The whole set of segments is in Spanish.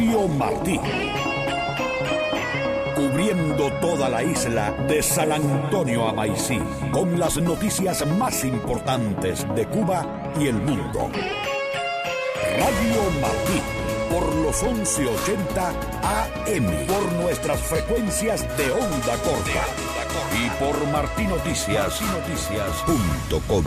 Radio Martí. Cubriendo toda la isla de San Antonio a Maicí, con las noticias más importantes de Cuba y el mundo. Radio Martí, por los 1180 AM, por nuestras frecuencias de onda corta y por martinoticias.com.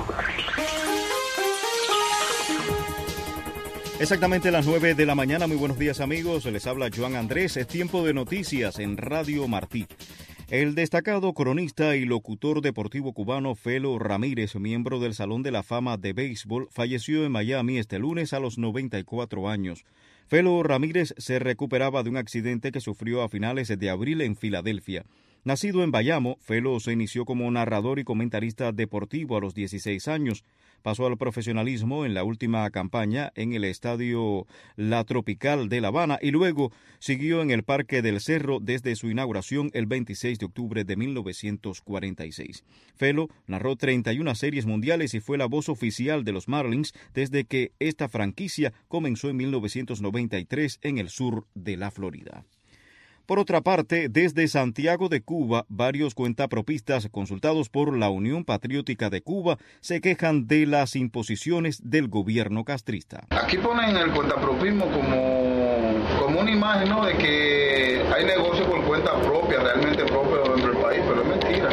Exactamente las 9 de la mañana. Muy buenos días, amigos. Les habla Joan Andrés. Es tiempo de noticias en Radio Martí. El destacado cronista y locutor deportivo cubano Felo Ramírez, miembro del Salón de la Fama de Béisbol, falleció en Miami este lunes a los 94 años. Felo Ramírez se recuperaba de un accidente que sufrió a finales de abril en Filadelfia. Nacido en Bayamo, Felo se inició como narrador y comentarista deportivo a los 16 años. Pasó al profesionalismo en la última campaña en el estadio La Tropical de La Habana y luego siguió en el Parque del Cerro desde su inauguración el 26 de octubre de 1946. Felo narró 31 series mundiales y fue la voz oficial de los Marlins desde que esta franquicia comenzó en 1993 en el sur de la Florida. Por otra parte, desde Santiago de Cuba, varios cuentapropistas consultados por la Unión Patriótica de Cuba se quejan de las imposiciones del gobierno castrista. Aquí ponen el cuentapropismo como una imagen, ¿no?, de que hay negocio por cuenta propia, realmente propia dentro del país, pero es mentira.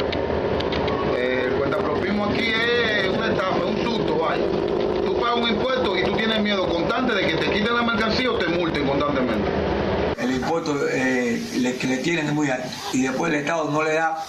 El cuentapropismo aquí es una estafa, un susto, vaya. Tú pagas un impuesto y tú tienes miedo constante de que te quiten la mercancía o te multen constantemente. El impuesto que le tienen es muy alto y después el Estado no le da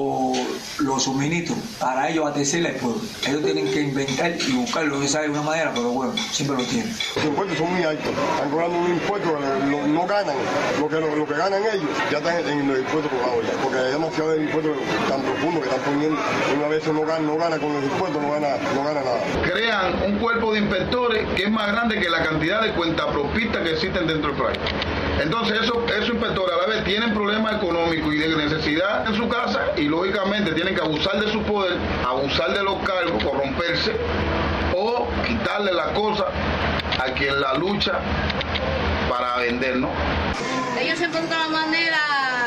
los suministros para ellos abastecerle al pueblo. Ellos tienen que inventar y buscarlo de alguna manera, pero bueno, siempre lo tienen. Los impuestos son muy altos, están cobrando un impuesto, no ganan, lo que ganan ellos ya están en los impuestos cobrados ya, porque hay demasiado de impuestos tan profundos que están poniendo, una vez no gana con los impuestos, no gana nada. Crean un cuerpo de inspectores que es más grande que la cantidad de cuentapropistas que existen dentro del país. Entonces esos inspectores a la vez tienen problemas económicos y de necesidad en su casa y lógicamente tienen que abusar de su poder, abusar de los cargos, corromperse o quitarle la cosa a quien la lucha para vender, ¿no? Ellos se encuentran la manera,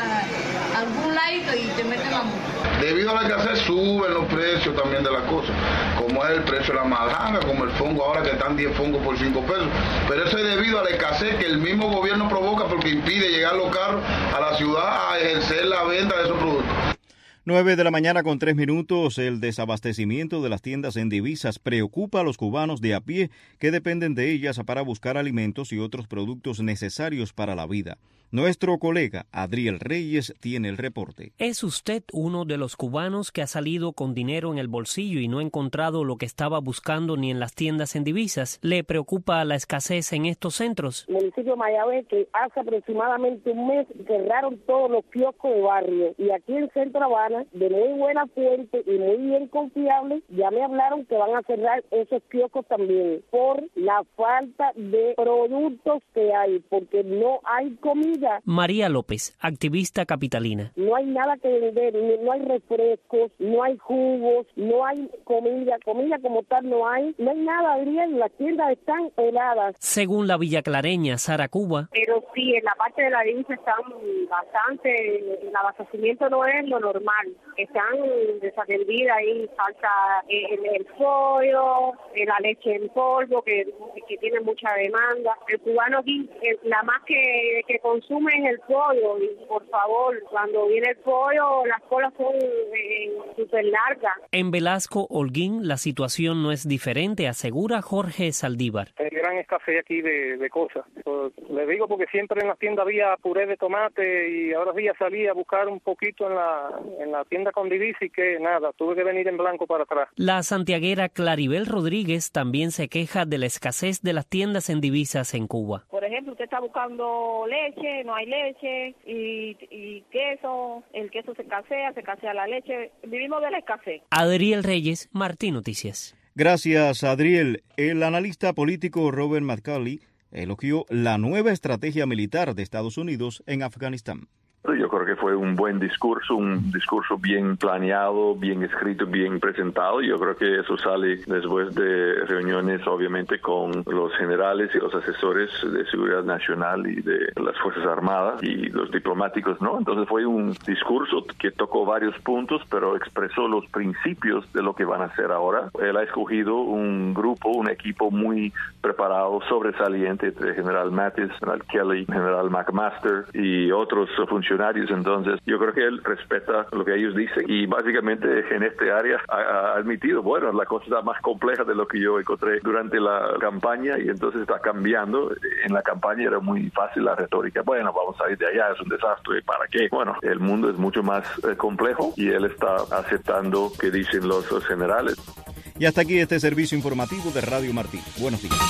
algún ladito y te meten la multa. Debido a la escasez suben los precios también de las cosas, como es el precio de la malanga, como el fongo ahora que están 10 fongos por 5 pesos, pero eso es debido a la escasez que el mismo gobierno provoca porque impide llegar los carros a la ciudad a ejercer la venta de esos productos. 9 de la mañana con 3 minutos. El desabastecimiento de las tiendas en divisas preocupa a los cubanos de a pie que dependen de ellas para buscar alimentos y otros productos necesarios para la vida. Nuestro colega Adriel Reyes tiene el reporte. ¿Es usted uno de los cubanos que ha salido con dinero en el bolsillo y no ha encontrado lo que estaba buscando ni en las tiendas en divisas? ¿Le preocupa la escasez en estos centros? El municipio de Mayagüez, que hace aproximadamente un mes cerraron todos los kioscos de barrio, y aquí en Centro Habana, de muy buena fuente y muy bien confiable, ya me hablaron que van a cerrar esos kioscos también por la falta de productos que hay, porque no hay comida. María López, activista capitalina. No hay nada que vender, no hay refrescos, no hay jugos, no hay comida como tal no hay nada, Adrián, las tiendas están heladas. Según la villaclareña Sara Cuba. Pero sí, en la parte de la divisa están bastante, el abastecimiento no es lo normal, están desatendidas ahí, falta el pollo, la leche en polvo, que tiene mucha demanda. El cubano aquí, la más que consume es el pollo, y por favor, cuando viene el pollo, las colas son súper largas. En Velasco, Holguín, la situación no es diferente, asegura Jorge Saldívar. Hay gran escasez aquí de cosas. Le digo porque siempre en la tienda había puré de tomate y ahora sí salí a buscar un poquito en la tienda con divisa y que nada, tuve que venir en blanco para atrás. La santiaguera Claribel Rodríguez también se queja de la escasez de las tiendas en divisas en Cuba. Por ejemplo, usted está buscando leche, no hay leche, y queso, el queso se escasea la leche, vivimos de la escasez. Adriel Reyes, Martí Noticias. Gracias, Adriel. El analista político Robert McCauley elogió la nueva estrategia militar de Estados Unidos en Afganistán. Yo creo que fue un buen discurso, un discurso bien planeado, bien escrito, bien presentado. Yo creo que eso sale después de reuniones, obviamente, con los generales y los asesores de seguridad nacional y de las Fuerzas Armadas y los diplomáticos, ¿no? Entonces fue un discurso que tocó varios puntos, pero expresó los principios de lo que van a hacer ahora. Él ha escogido un grupo, un equipo muy preparado, sobresaliente, de General Mattis, General Kelly, General McMaster y otros funcionarios. Entonces yo creo que él respeta lo que ellos dicen y básicamente en este área ha admitido, bueno, la cosa está más compleja de lo que yo encontré durante la campaña y entonces está cambiando. En la campaña era muy fácil la retórica, bueno, vamos a ir de allá, es un desastre, ¿para qué? Bueno, el mundo es mucho más complejo y él está aceptando que dicen los generales. Y hasta aquí este servicio informativo de Radio Martí. Buenos días.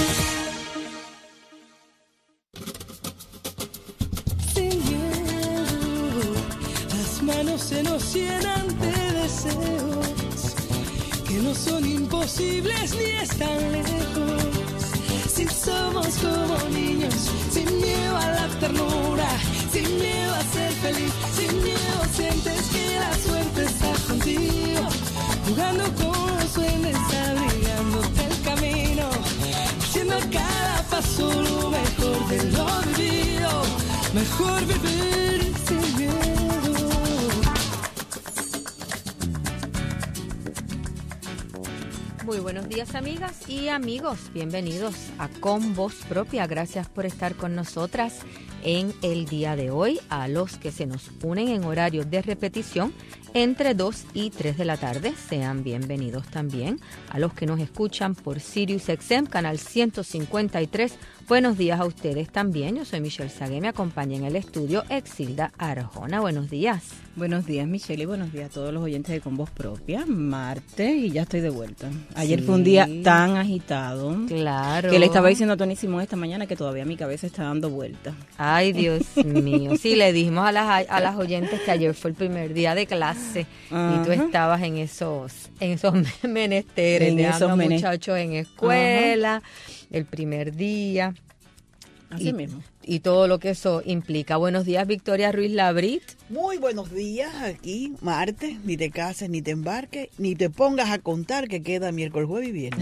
Se nos llenan de deseos que no son imposibles ni están lejos. Si somos como niños, sin miedo a la ternura, sin miedo a ser feliz, sin miedo sientes que la suerte está contigo, jugando con los sueños, abrigándote el camino, haciendo a cada paso lo mejor de lo vivido, mejor vivir sin miedo. Muy buenos días, amigas y amigos. Bienvenidos a Con Voz Propia. Gracias por estar con nosotras en el día de hoy. A los que se nos unen en horario de repetición entre 2 y 3 de la tarde, sean bienvenidos también. A los que nos escuchan por SiriusXM, canal 153, buenos días a ustedes también. Yo soy Michelle Sagué, me acompaña en el estudio Exilda Arjona. Buenos días. Buenos días, Michelle, y buenos días a todos los oyentes de Con Voz Propia. Martes y ya estoy de vuelta. Ayer fue un día tan agitado. Claro. Que le estaba diciendo a Tony Simón esta mañana que todavía mi cabeza está dando vueltas. Ay, Dios mío. Sí, le dijimos a las oyentes que ayer fue el primer día de clase. Ajá. Y tú estabas en esos menesteres, dejando a muchachos en escuela. Ajá. El primer día. Así mismo. Y todo lo que eso implica. Buenos días, Victoria Ruiz Labrit. Muy buenos días, aquí, martes, ni te cases, ni te embarques, ni te pongas a contar que queda miércoles, jueves y viernes.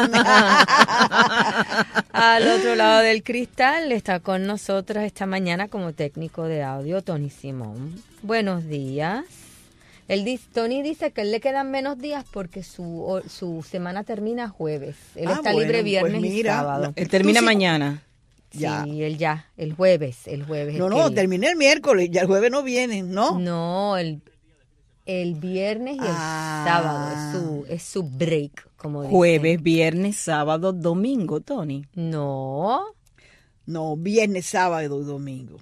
Al otro lado del cristal está con nosotros esta mañana como técnico de audio, Tony Simón. Buenos días. Tony dice que él le quedan menos días porque su semana termina jueves. Él está libre viernes y sábado. Él termina mañana. Ya. Sí, el jueves. No, terminé el miércoles, ya el jueves no vienen, ¿no? No, el viernes y el sábado es su break, como dicen. Jueves, viernes, sábado, domingo, Tony. No, viernes, sábado y domingo.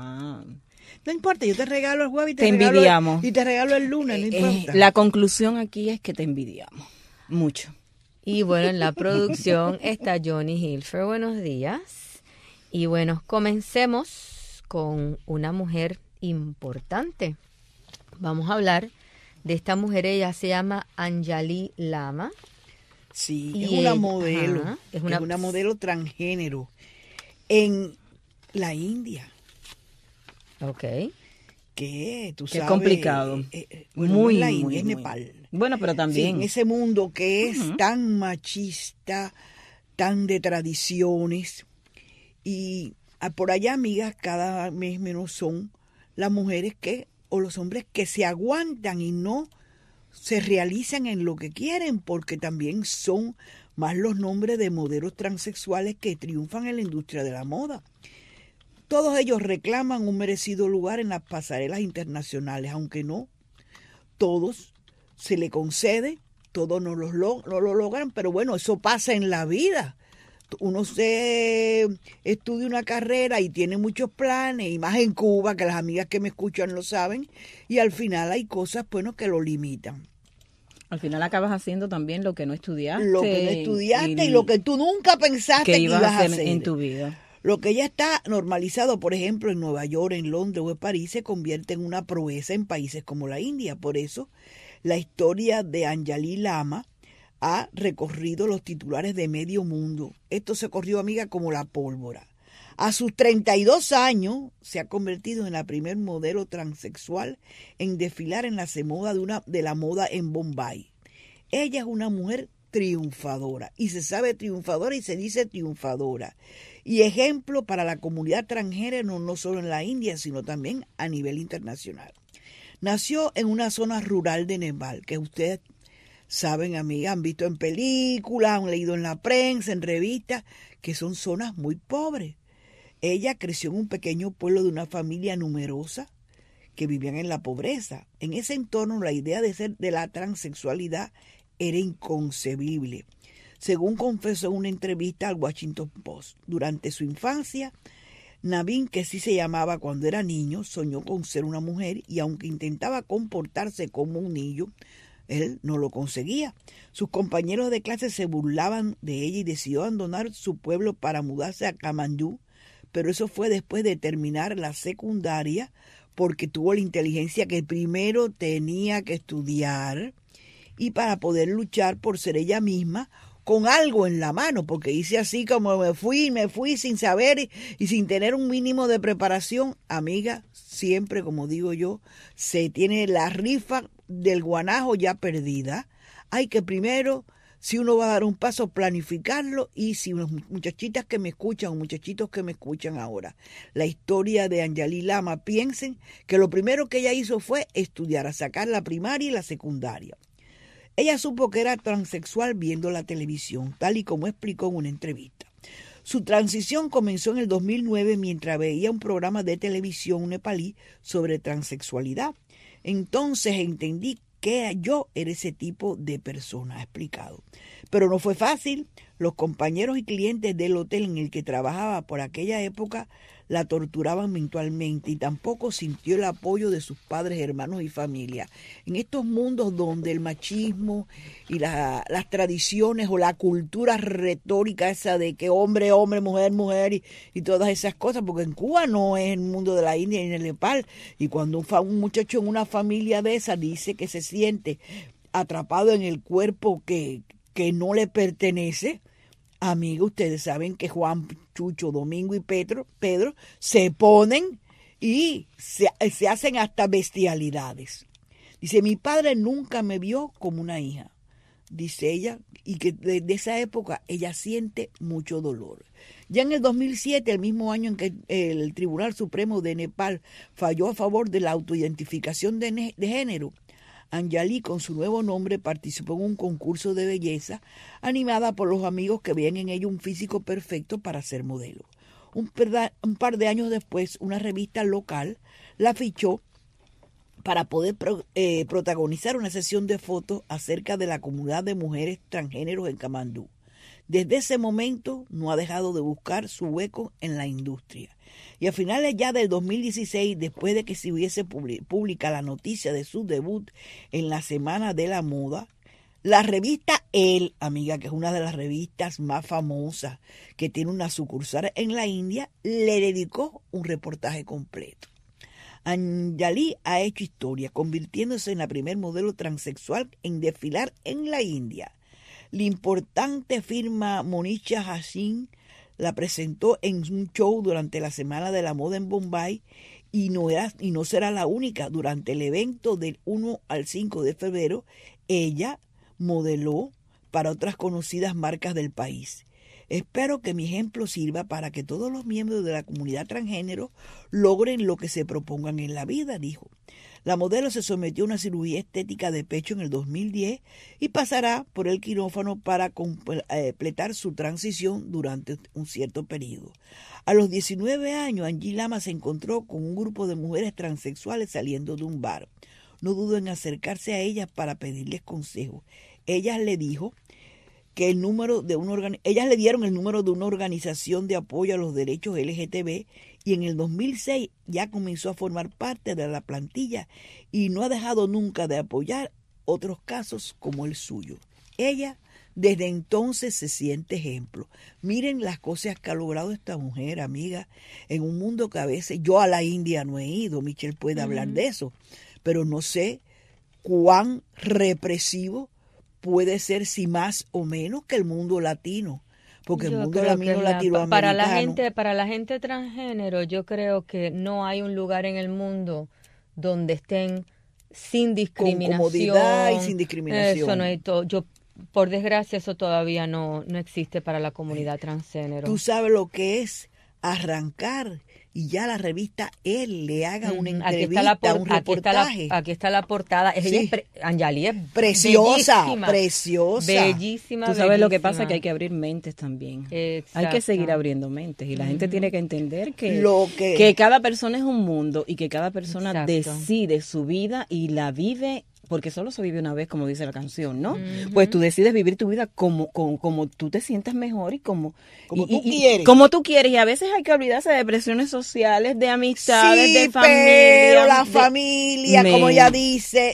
No importa, yo te regalo el jueves y te envidiamos. Y te regalo el lunes, no importa. La conclusión aquí es que te envidiamos mucho. Y bueno, en la producción está Johnny Hilfer. Buenos días. Y bueno, comencemos con una mujer importante. Vamos a hablar de esta mujer, ella se llama Anjali Lama. Sí, es una modelo, es una modelo transgénero en la India. Ok. Que tú sabes. Qué complicado. Bueno, muy, no es la India, es Nepal. Bueno, pero también. Sí, en ese mundo que es tan machista, tan de tradiciones. Y por allá, amigas, cada mes menos son las mujeres o los hombres que se aguantan y no se realizan en lo que quieren, porque también son más los nombres de modelos transexuales que triunfan en la industria de la moda. Todos ellos reclaman un merecido lugar en las pasarelas internacionales, aunque no todos se le concede, todos no lo logran, pero bueno, eso pasa en la vida. Uno se estudia una carrera y tiene muchos planes, y más en Cuba, que las amigas que me escuchan lo saben, y al final hay cosas, bueno, que lo limitan. Al final acabas haciendo también lo que no estudiaste. Lo que no estudiaste y lo que tú nunca pensaste que ibas a hacer en tu vida. Lo que ya está normalizado, por ejemplo, en Nueva York, en Londres o en París, se convierte en una proeza en países como la India. Por eso, la historia de Anjali Lama ha recorrido los titulares de medio mundo. Esto se corrió, amiga, como la pólvora. A sus 32 años se ha convertido en la primer modelo transexual en desfilar en la moda de la moda en Bombay. Ella es una mujer triunfadora y se sabe triunfadora y se dice triunfadora y ejemplo para la comunidad transgénero no solo en la India sino también a nivel internacional. Nació en una zona rural de Nepal que ustedes saben, amigas, han visto en películas, han leído en la prensa, en revistas, que son zonas muy pobres. Ella creció en un pequeño pueblo de una familia numerosa que vivían en la pobreza. En ese entorno la idea de la transexualidad era inconcebible. Según confesó en una entrevista al Washington Post, durante su infancia, Naveen, que sí se llamaba cuando era niño, soñó con ser una mujer y aunque intentaba comportarse como un niño, él no lo conseguía. Sus compañeros de clase se burlaban de ella y decidió abandonar su pueblo para mudarse a Kamandú, pero eso fue después de terminar la secundaria porque tuvo la inteligencia que primero tenía que estudiar y para poder luchar por ser ella misma con algo en la mano, porque hice así como me fui sin saber y sin tener un mínimo de preparación. Amiga, siempre, como digo yo, se tiene la rifa del guanajo ya perdida. Hay que primero, si uno va a dar un paso, planificarlo. Y si unas muchachitas que me escuchan o muchachitos que me escuchan ahora, la historia de Anjali Lama, piensen que lo primero que ella hizo fue estudiar, a sacar la primaria y la secundaria. Ella supo que era transexual viendo la televisión, tal y como explicó en una entrevista. Su transición comenzó en el 2009 mientras veía un programa de televisión nepalí sobre transexualidad. Entonces entendí que yo era ese tipo de persona, ha explicado. Pero no fue fácil. Los compañeros y clientes del hotel en el que trabajaba por aquella época la torturaban mentalmente y tampoco sintió el apoyo de sus padres, hermanos y familia. En estos mundos donde el machismo y las tradiciones o la cultura retórica esa de que hombre, hombre, mujer, mujer y todas esas cosas, porque en Cuba no es el mundo de la India ni en el Nepal, y cuando un muchacho en una familia de esa dice que se siente atrapado en el cuerpo que no le pertenece, amigos, ustedes saben que Juan, Chucho, Domingo y Pedro se ponen y se hacen hasta bestialidades. Dice, mi padre nunca me vio como una hija, dice ella, y que desde esa época ella siente mucho dolor. Ya en el 2007, el mismo año en que el Tribunal Supremo de Nepal falló a favor de la autoidentificación de género, Anjali, con su nuevo nombre, participó en un concurso de belleza animada por los amigos que veían en ella un físico perfecto para ser modelo. Un par de años después, una revista local la fichó para poder protagonizar una sesión de fotos acerca de la comunidad de mujeres transgéneros en Kamandú. Desde ese momento no ha dejado de buscar su hueco en la industria. Y a finales ya del 2016, después de que se hubiese publicado la noticia de su debut en la Semana de la Moda, la revista Elle, amiga, que es una de las revistas más famosas, que tiene una sucursal en la India, le dedicó un reportaje completo. Anjali ha hecho historia, convirtiéndose en la primer modelo transexual en desfilar en la India. La importante firma Monisha Hashin la presentó en un show durante la Semana de la Moda en Bombay y no será la única. Durante el evento del 1 al 5 de febrero, ella modeló para otras conocidas marcas del país. Espero que mi ejemplo sirva para que todos los miembros de la comunidad transgénero logren lo que se propongan en la vida, dijo. La modelo se sometió a una cirugía estética de pecho en el 2010 y pasará por el quirófano para completar su transición durante un cierto periodo. A los 19 años, Anjali Lama se encontró con un grupo de mujeres transexuales saliendo de un bar. No dudó en acercarse a ellas para pedirles consejo. Ellas le dieron el número de una organización de apoyo a los derechos LGTB y en el 2006 ya comenzó a formar parte de la plantilla y no ha dejado nunca de apoyar otros casos como el suyo. Ella desde entonces se siente ejemplo. Miren las cosas que ha logrado esta mujer, amiga, en un mundo que a veces yo a la India no he ido, Michelle puede hablar de eso, pero no sé cuán represivo puede ser, si más o menos, que el mundo latino, porque el Yo mundo creo que latinoamericano... para la gente transgénero, yo creo que no hay un lugar en el mundo donde estén sin discriminación. Con comodidad y sin discriminación. Eso no hay por desgracia, eso todavía no existe para la comunidad transgénero. Tú sabes lo que es arrancar y ya la revista él le haga una entrevista, un reportaje. Aquí está la portada. Sí. Anjali es preciosa, bellísima. Preciosa. Bellísima. Tú sabes lo que pasa, que hay que abrir mentes también. Exacto. Hay que seguir abriendo mentes y la gente tiene que entender que cada persona es un mundo y que cada persona decide su vida y la vive, porque solo se vive una vez, como dice la canción, ¿no? Pues tú decides vivir tu vida como tú te sientas mejor y como tú quieres. Como tú quieres. Y a veces hay que olvidarse de presiones sociales, de amistades, de familia. Pero la familia, como ella dice,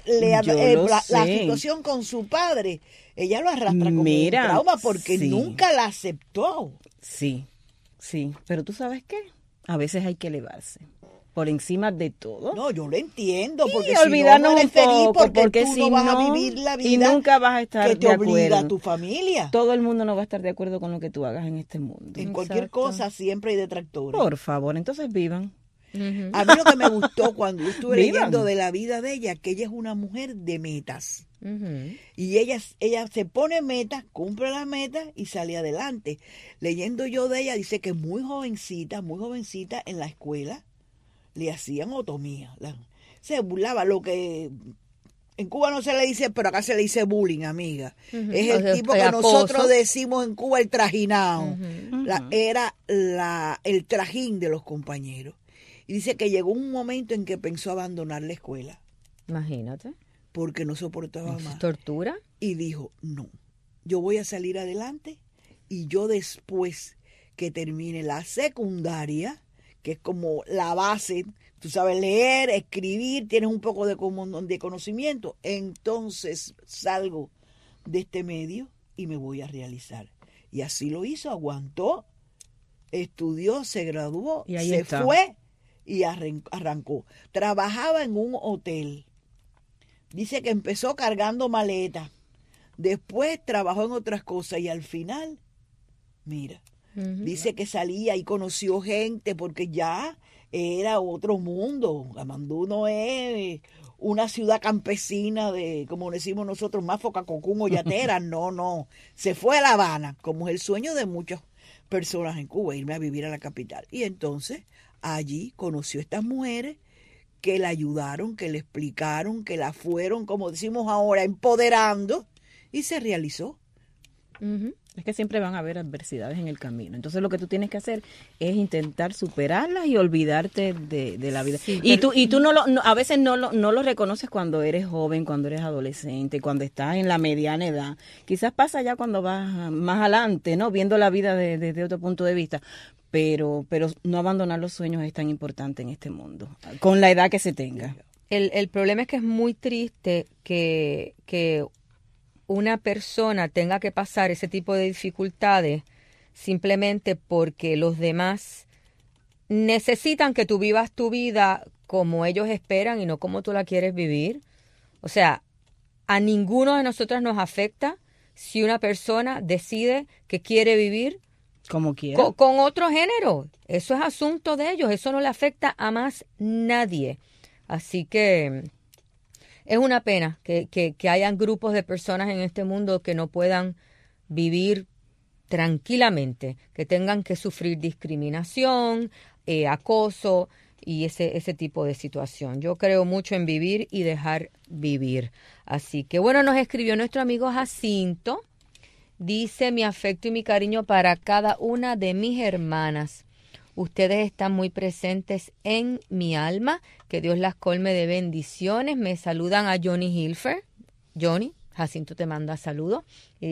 la situación con su padre, ella lo arrastra como un trauma porque nunca la aceptó. Sí, pero ¿tú sabes qué? A veces hay que elevarse por encima de todo. No, yo lo entiendo, porque y si olvidarnos no, no eres feliz, porque tú si no vas a vivir la vida y nunca vas a estar que te de obliga acuerdo. a tu familia. Todo el mundo no va a estar de acuerdo con lo que tú hagas en este mundo. En cualquier cosa siempre hay detractores. Por favor, entonces vivan. A mí lo que me gustó cuando yo estuve leyendo de la vida de ella, que ella es una mujer de metas. Y ella se pone metas, cumple las metas y sale adelante. Leyendo yo de ella, dice que muy jovencita en la escuela, le hacían otomía. Se burlaba, lo que en Cuba no se le dice, pero acá se le dice bullying, amiga. Es el tipo que nosotros decimos en Cuba el trajinado. Era el trajín de los compañeros. Y dice que llegó un momento en que pensó abandonar la escuela. Imagínate. Porque no soportaba más. ¿Tortura? Y dijo, no, yo voy a salir adelante y yo después que termine la secundaria, que es como la base, tú sabes leer, escribir, tienes un poco de conocimiento, entonces salgo de este medio y me voy a realizar. Y así lo hizo, aguantó, estudió, se graduó, fue y arrancó. Trabajaba en un hotel. Dice que empezó cargando maletas, después trabajó en otras cosas y al final, mira, dice que salía y conoció gente porque ya era otro mundo. Gamandú no es una ciudad campesina de, como decimos nosotros, más Focacocún o Yatera. No. Se fue a La Habana, como es el sueño de muchas personas en Cuba, irme a vivir a la capital. Y entonces allí conoció a estas mujeres que la ayudaron, que le explicaron, que la fueron, como decimos ahora, empoderando y se realizó. Es que siempre van a haber adversidades en el camino. Entonces lo que tú tienes que hacer es intentar superarlas y olvidarte de la vida. Sí, y tú a veces no lo reconoces cuando eres joven, cuando eres adolescente, cuando estás en la mediana edad. Quizás pasa ya cuando vas más adelante, ¿no? Viendo la vida desde otro punto de vista. Pero no abandonar los sueños es tan importante en este mundo, con la edad que se tenga. El problema es que es muy triste que una persona tenga que pasar ese tipo de dificultades simplemente porque los demás necesitan que tú vivas tu vida como ellos esperan y no como tú la quieres vivir. O sea, a ninguno de nosotros nos afecta si una persona decide que quiere vivir como quiera. Con otro género. Eso es asunto de ellos. Eso no le afecta a más nadie. Así que es una pena que hayan grupos de personas en este mundo que no puedan vivir tranquilamente, que tengan que sufrir discriminación, acoso y ese tipo de situación. Yo creo mucho en vivir y dejar vivir. Así que bueno, nos escribió nuestro amigo Jacinto. Dice: mi afecto y mi cariño para cada una de mis hermanas. Ustedes están muy presentes en mi alma. Que Dios las colme de bendiciones. Me saludan a Johnny Hilfer. Johnny, Jacinto te manda saludos. Y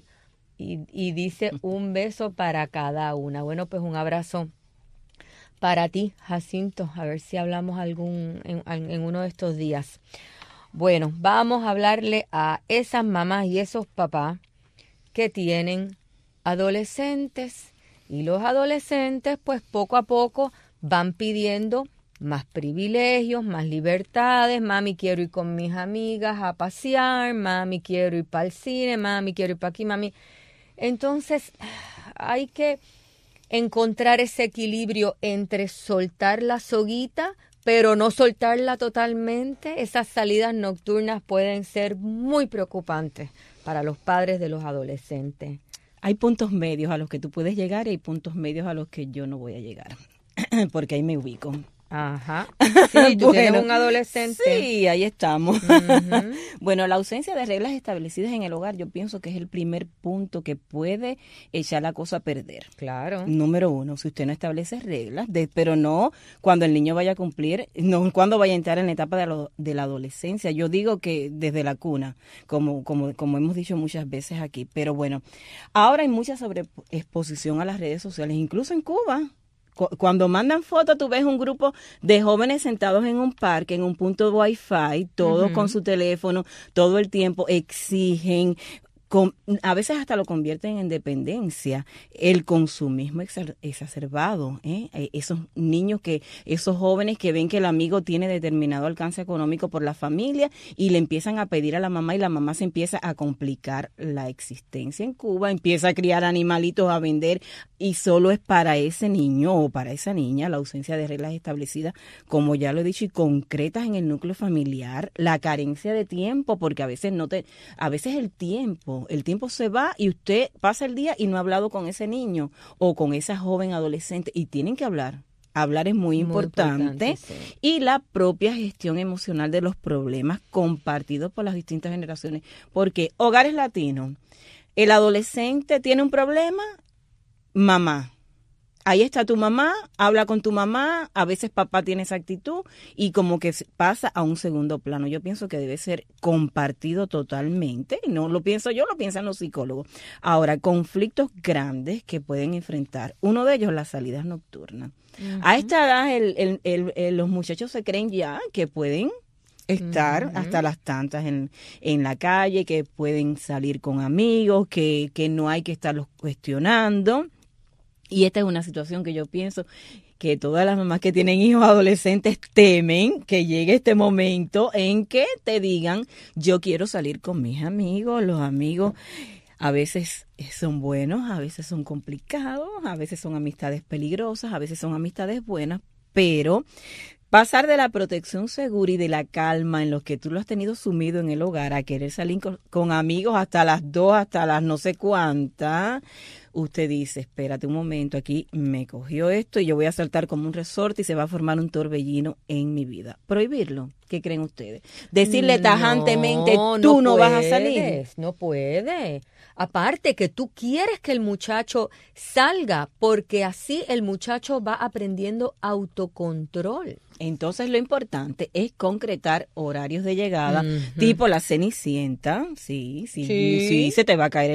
dice un beso para cada una. Bueno, pues un abrazo para ti, Jacinto. A ver si hablamos en uno de estos días. Bueno, vamos a hablarle a esas mamás y esos papás que tienen adolescentes. Y los adolescentes, pues poco a poco van pidiendo más privilegios, más libertades. Mami, quiero ir con mis amigas a pasear. Mami, quiero ir para el cine. Mami, quiero ir para aquí. Mami. Entonces, hay que encontrar ese equilibrio entre soltar la soguita, pero no soltarla totalmente. Esas salidas nocturnas pueden ser muy preocupantes para los padres de los adolescentes. Hay puntos medios a los que tú puedes llegar y hay puntos medios a los que yo no voy a llegar, porque ahí me ubico. Ajá. Sí, tú tienes un adolescente. Sí, ahí estamos. Uh-huh. Bueno, la ausencia de reglas establecidas en el hogar, yo pienso que es el primer punto que puede echar la cosa a perder. Claro. Número 1, si usted no establece reglas, pero no cuando el niño vaya a cumplir, no cuando vaya a entrar en la etapa de la adolescencia. Yo digo que desde la cuna, como hemos dicho muchas veces aquí. Pero bueno, ahora hay mucha sobreexposición a las redes sociales, incluso en Cuba. Cuando mandan fotos, tú ves un grupo de jóvenes sentados en un parque, en un punto de Wi-Fi, todos con su teléfono, todo el tiempo exigen, a veces hasta lo convierten en dependencia, el consumismo exacerbado, esos niños esos jóvenes que ven que el amigo tiene determinado alcance económico por la familia y le empiezan a pedir a la mamá y la mamá se empieza a complicar la existencia en Cuba, empieza a criar animalitos a vender y solo es para ese niño o para esa niña la ausencia de reglas establecidas, como ya lo he dicho, y concretas en el núcleo familiar, la carencia de tiempo, porque a veces el tiempo se va y usted pasa el día y no ha hablado con ese niño o con esa joven adolescente y tienen que hablar. Hablar es muy importante sí. Y la propia gestión emocional de los problemas compartidos por las distintas generaciones, porque hogares latinos, el adolescente tiene un problema, mamá. Ahí está tu mamá, habla con tu mamá, a veces papá tiene esa actitud y como que pasa a un segundo plano. Yo pienso que debe ser compartido totalmente, no lo pienso yo, lo piensan los psicólogos. Ahora, conflictos grandes que pueden enfrentar, uno de ellos las salidas nocturnas. Uh-huh. A esta edad los muchachos se creen ya que pueden estar hasta las tantas en la calle, que pueden salir con amigos, que no hay que estarlos cuestionando. Y esta es una situación que yo pienso que todas las mamás que tienen hijos adolescentes temen que llegue este momento en que te digan, yo quiero salir con mis amigos. Los amigos a veces son buenos, a veces son complicados, a veces son amistades peligrosas, a veces son amistades buenas, pero pasar de la protección segura y de la calma en los que tú lo has tenido sumido en el hogar a querer salir con amigos hasta las 2, hasta las no sé cuántas, usted dice, espérate un momento, aquí me cogió esto y yo voy a saltar como un resorte y se va a formar un torbellino en mi vida. ¿Prohibirlo? ¿Qué creen ustedes? Decirle tajantemente, tú no vas a salir. No puede. Aparte que tú quieres que el muchacho salga porque así el muchacho va aprendiendo autocontrol. Entonces lo importante es concretar horarios de llegada, tipo la Cenicienta, sí, se te va a caer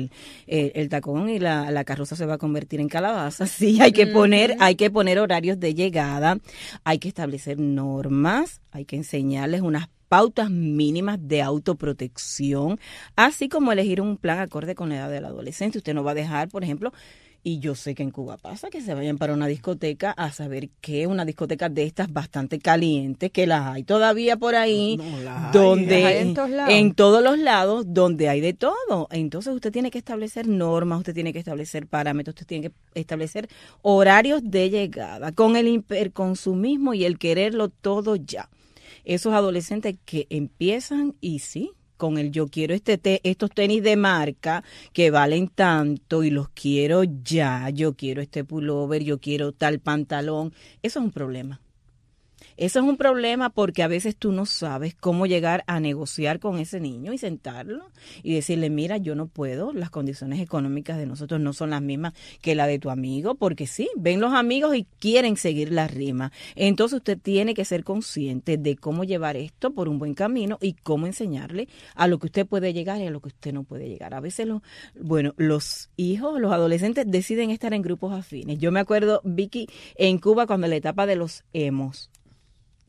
el tacón y la carroza se va a convertir en calabaza, sí, hay que poner horarios de llegada, hay que establecer normas, hay que enseñarles unas pautas mínimas de autoprotección, así como elegir un plan acorde con la edad del adolescente. Usted no va a dejar, por ejemplo, y yo sé que en Cuba pasa, que se vayan para una discoteca a saber que una discoteca de estas bastante calientes, que las hay todavía por ahí, en todos los lados, donde hay de todo. Entonces usted tiene que establecer normas, usted tiene que establecer parámetros, usted tiene que establecer horarios de llegada, con el hiperconsumismo y el quererlo todo ya. Esos adolescentes que empiezan y sí, con el yo quiero estos tenis de marca que valen tanto y los quiero ya, yo quiero este pullover, yo quiero tal pantalón, eso es un problema. Eso es un problema porque a veces tú no sabes cómo llegar a negociar con ese niño y sentarlo y decirle, mira, yo no puedo, las condiciones económicas de nosotros no son las mismas que la de tu amigo, porque sí, ven los amigos y quieren seguir la rima. Entonces usted tiene que ser consciente de cómo llevar esto por un buen camino y cómo enseñarle a lo que usted puede llegar y a lo que usted no puede llegar. A veces los hijos, los adolescentes deciden estar en grupos afines. Yo me acuerdo, Vicky, en Cuba cuando la etapa de los emos,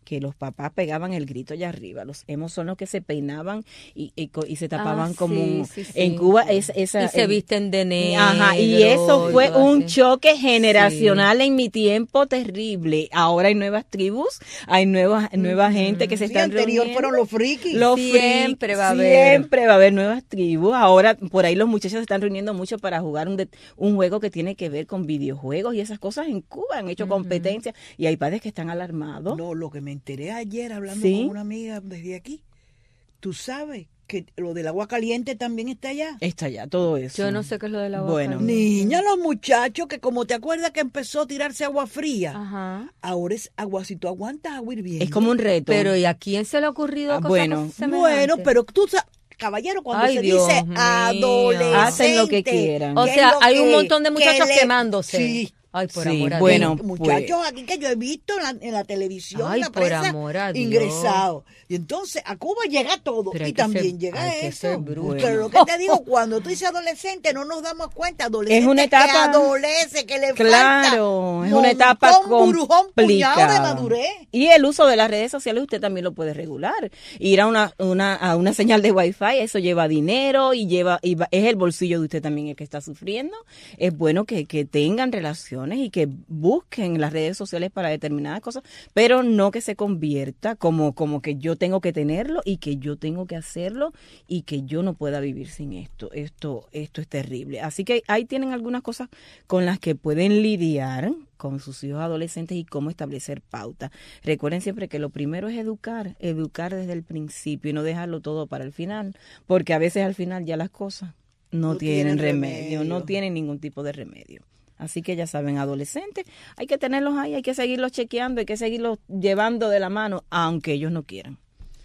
que los papás pegaban el grito allá arriba. Los emos son los que se peinaban y se tapaban como... sí. En Cuba y se visten de negro. Ajá, y eso fue un choque generacional Sí. en mi tiempo terrible. Ahora hay nuevas tribus, hay nueva gente que se están anterior reuniendo. fueron los frikis. Siempre va a haber. Siempre va a haber nuevas tribus. Ahora por ahí los muchachos se están reuniendo mucho para jugar un juego que tiene que ver con videojuegos y esas cosas. En Cuba han hecho competencias y hay padres que están alarmados. No, lo que me enteré ayer hablando ¿Sí? con una amiga desde aquí, tú sabes que lo del agua caliente también está allá. Está allá, todo eso. Yo no sé qué es lo del agua Bueno. caliente. Niña, los muchachos que como te acuerdas que empezó a tirarse agua fría, Ajá. ahora es agua, si tú aguantas agua hirviendo. Es como un reto. Pero ¿y a quién se le ha ocurrido cosas bueno, semejantes? pero tú sabes, caballero, cuando Ay, se Dios dice mío. adolescente, Hacen lo que quieran. O ¿qué es sea, lo hay un que- montón de muchachos que le- quemándose. Sí. Ay, por Sí, amor a bueno, Dios. Muchachos aquí que yo he visto en la televisión, Ay, la por prensa, amor a Dios. ingresados. Y entonces a Cuba llega todo Pero hay y que también ser- llega hay que ser eso. bruto. Pero lo que te digo, cuando tú dices adolescente, no nos damos cuenta. Adolescente Es una que etapa- adolece, que le Claro, falta es una etapa montón, burujón, puñado de complicada. madurez. Y el uso de las redes sociales usted también lo puede regular. Ir a una señal de Wi-Fi, eso lleva dinero es el bolsillo de usted también el que está sufriendo. Es bueno que tengan relaciones y que busquen las redes sociales para determinadas cosas, pero no que se convierta como que yo tengo que tenerlo y que yo tengo que hacerlo y que yo no pueda vivir sin esto. Esto es terrible. Así que ahí tienen algunas cosas con las que pueden lidiar con sus hijos adolescentes y cómo establecer pautas. Recuerden siempre que lo primero es educar desde el principio y no dejarlo todo para el final, porque a veces al final ya las cosas no tienen remedio, no tienen ningún tipo de remedio. Así que ya saben, adolescentes, hay que tenerlos ahí, hay que seguirlos chequeando, hay que seguirlos llevando de la mano, aunque ellos no quieran.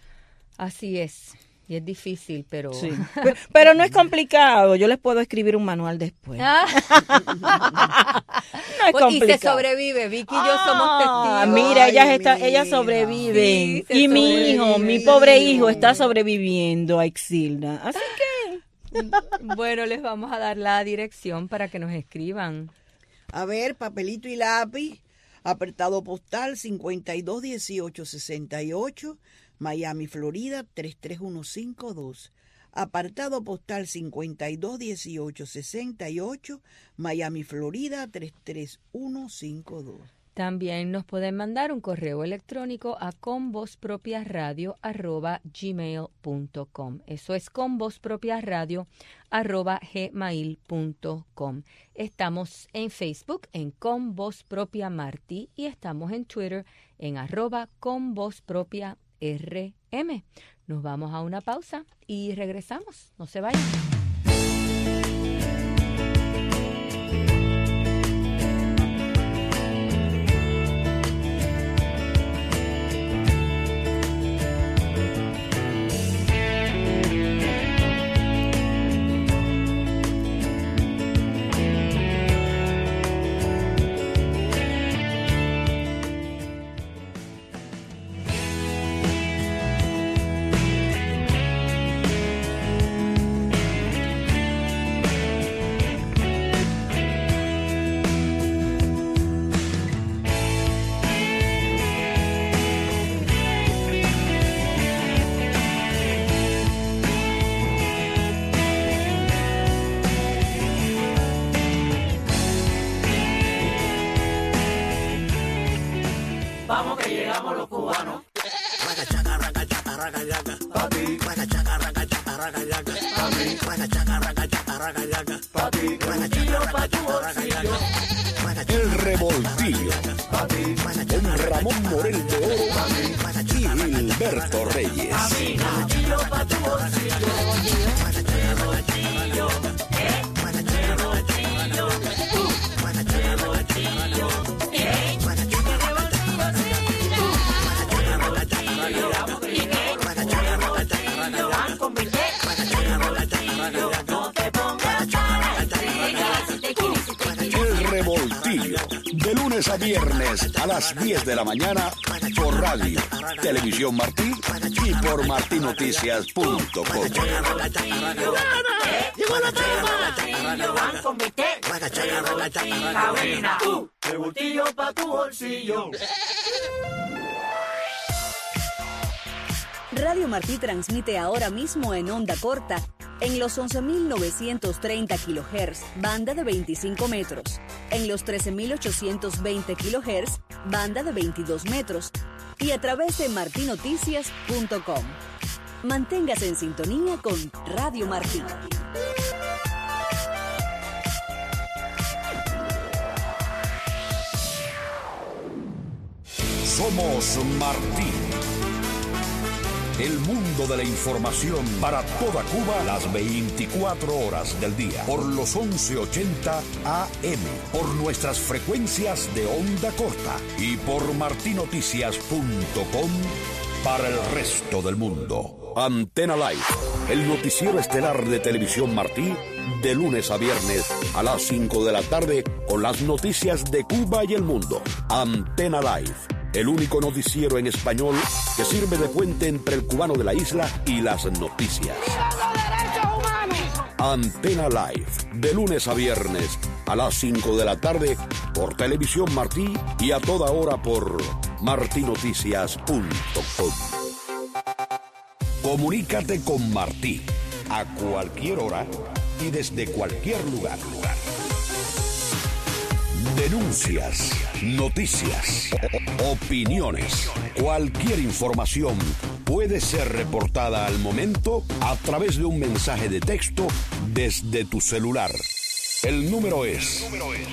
Así es. Y es difícil, pero... Sí. Pero no es complicado, yo les puedo escribir un manual después. No es complicado. Y se sobrevive, Vicky y yo somos testigos. Mira, ellas sobreviven. Sí, y mi sobrevive. hijo, mi pobre hijo está sobreviviendo a Exilda. Así que... Bueno, les vamos a dar la dirección para que nos escriban. A ver, papelito y lápiz, apartado postal 521868, Miami, Florida 33152. Apartado postal 521868, Miami, Florida 33152. También nos pueden mandar un correo electrónico a convozpropiaradio@gmail.com. Eso es convozpropiaradio@gmail.com. Estamos en Facebook en Con Voz Propia Martí y estamos en Twitter en @convozpropiarm. Nos vamos a una pausa y regresamos. No se vayan. Vamos que llegamos los cubanos. El Revoltillo. Con Ramón Morel de Oro y Gilberto Reyes. El Revoltillo. De lunes a viernes a las 10 de la mañana por radio, Televisión Martí y por martinoticias.com. Llegó la Cabina. Revoltillo pa' tu bolsillo. Radio Martí transmite ahora mismo en onda corta en los 11.930 kHz, banda de 25 metros, en los 13.820 kHz, banda de 22 metros, y a través de martinoticias.com. Manténgase en sintonía con Radio Martí. Somos Martí. El mundo de la información para toda Cuba las 24 horas del día. Por los 1180 AM. Por nuestras frecuencias de onda corta. Y por martinoticias.com para el resto del mundo. Antena Live. El noticiero estelar de Televisión Martí. De lunes a viernes a las 5 de la tarde. Con las noticias de Cuba y el mundo. Antena Live. El único noticiero en español que sirve de puente entre el cubano de la isla y las noticias. Antena Live, de lunes a viernes a las 5 de la tarde por Televisión Martí y a toda hora por martinoticias.com. Comunícate con Martí a cualquier hora y desde cualquier lugar. Denuncias, noticias, opiniones, cualquier información puede ser reportada al momento a través de un mensaje de texto desde tu celular. El número es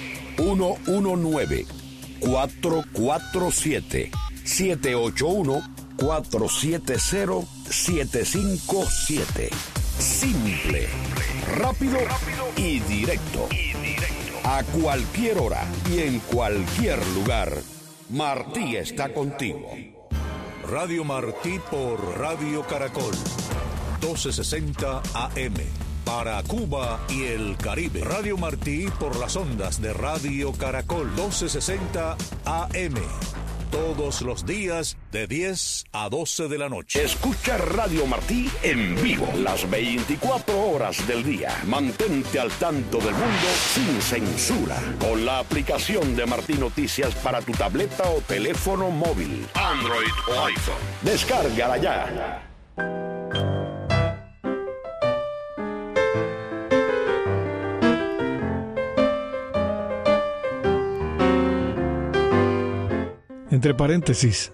1-1-9-447-781-470-757. Simple, rápido y directo. A cualquier hora y en cualquier lugar, Martí está contigo. Radio Martí por Radio Caracol, 1260 AM, para Cuba y el Caribe. Radio Martí por las ondas de Radio Caracol, 1260 AM. Todos los días de 10 a 12 de la noche. Escucha Radio Martí en vivo las 24 horas del día. Mantente al tanto del mundo sin censura con la aplicación de Martí Noticias para tu tableta o teléfono móvil, Android o iPhone. Descárgala ya. Entre paréntesis.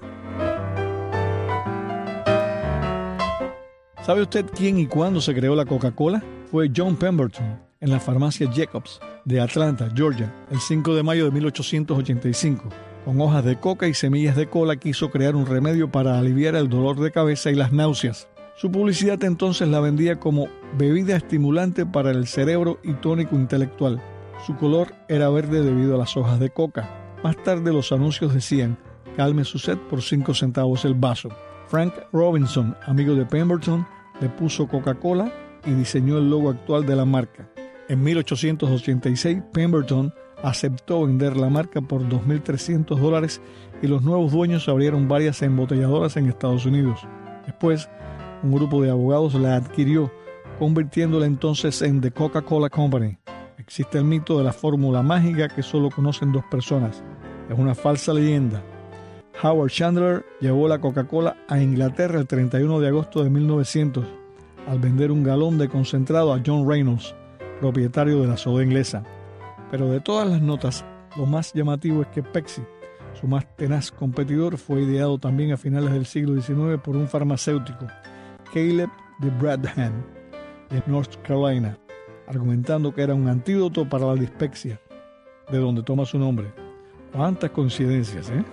¿Sabe usted quién y cuándo se creó la Coca-Cola? Fue John Pemberton en la farmacia Jacobs de Atlanta, Georgia, el 5 de mayo de 1885. Con hojas de coca y semillas de cola quiso crear un remedio para aliviar el dolor de cabeza y las náuseas. Su publicidad entonces la vendía como bebida estimulante para el cerebro y tónico intelectual. Su color era verde debido a las hojas de coca. Más tarde los anuncios decían: calme su sed por 5 centavos el vaso. Frank Robinson, amigo de Pemberton, le puso Coca-Cola y diseñó el logo actual de la marca. En 1886, Pemberton aceptó vender la marca por $2.300 y los nuevos dueños abrieron varias embotelladoras en Estados Unidos. Después, un grupo de abogados la adquirió, convirtiéndola entonces en The Coca-Cola Company. Existe el mito de la fórmula mágica que solo conocen 2 personas. Es una falsa leyenda. Howard Chandler llevó la Coca-Cola a Inglaterra el 31 de agosto de 1900 al vender un galón de concentrado a John Reynolds, propietario de la soda inglesa. Pero de todas las notas, lo más llamativo es que Pepsi, su más tenaz competidor, fue ideado también a finales del siglo XIX por un farmacéutico, Caleb de Bradham, de North Carolina, argumentando que era un antídoto para la dispepsia, de donde toma su nombre. ¿Cuántas coincidencias, eh?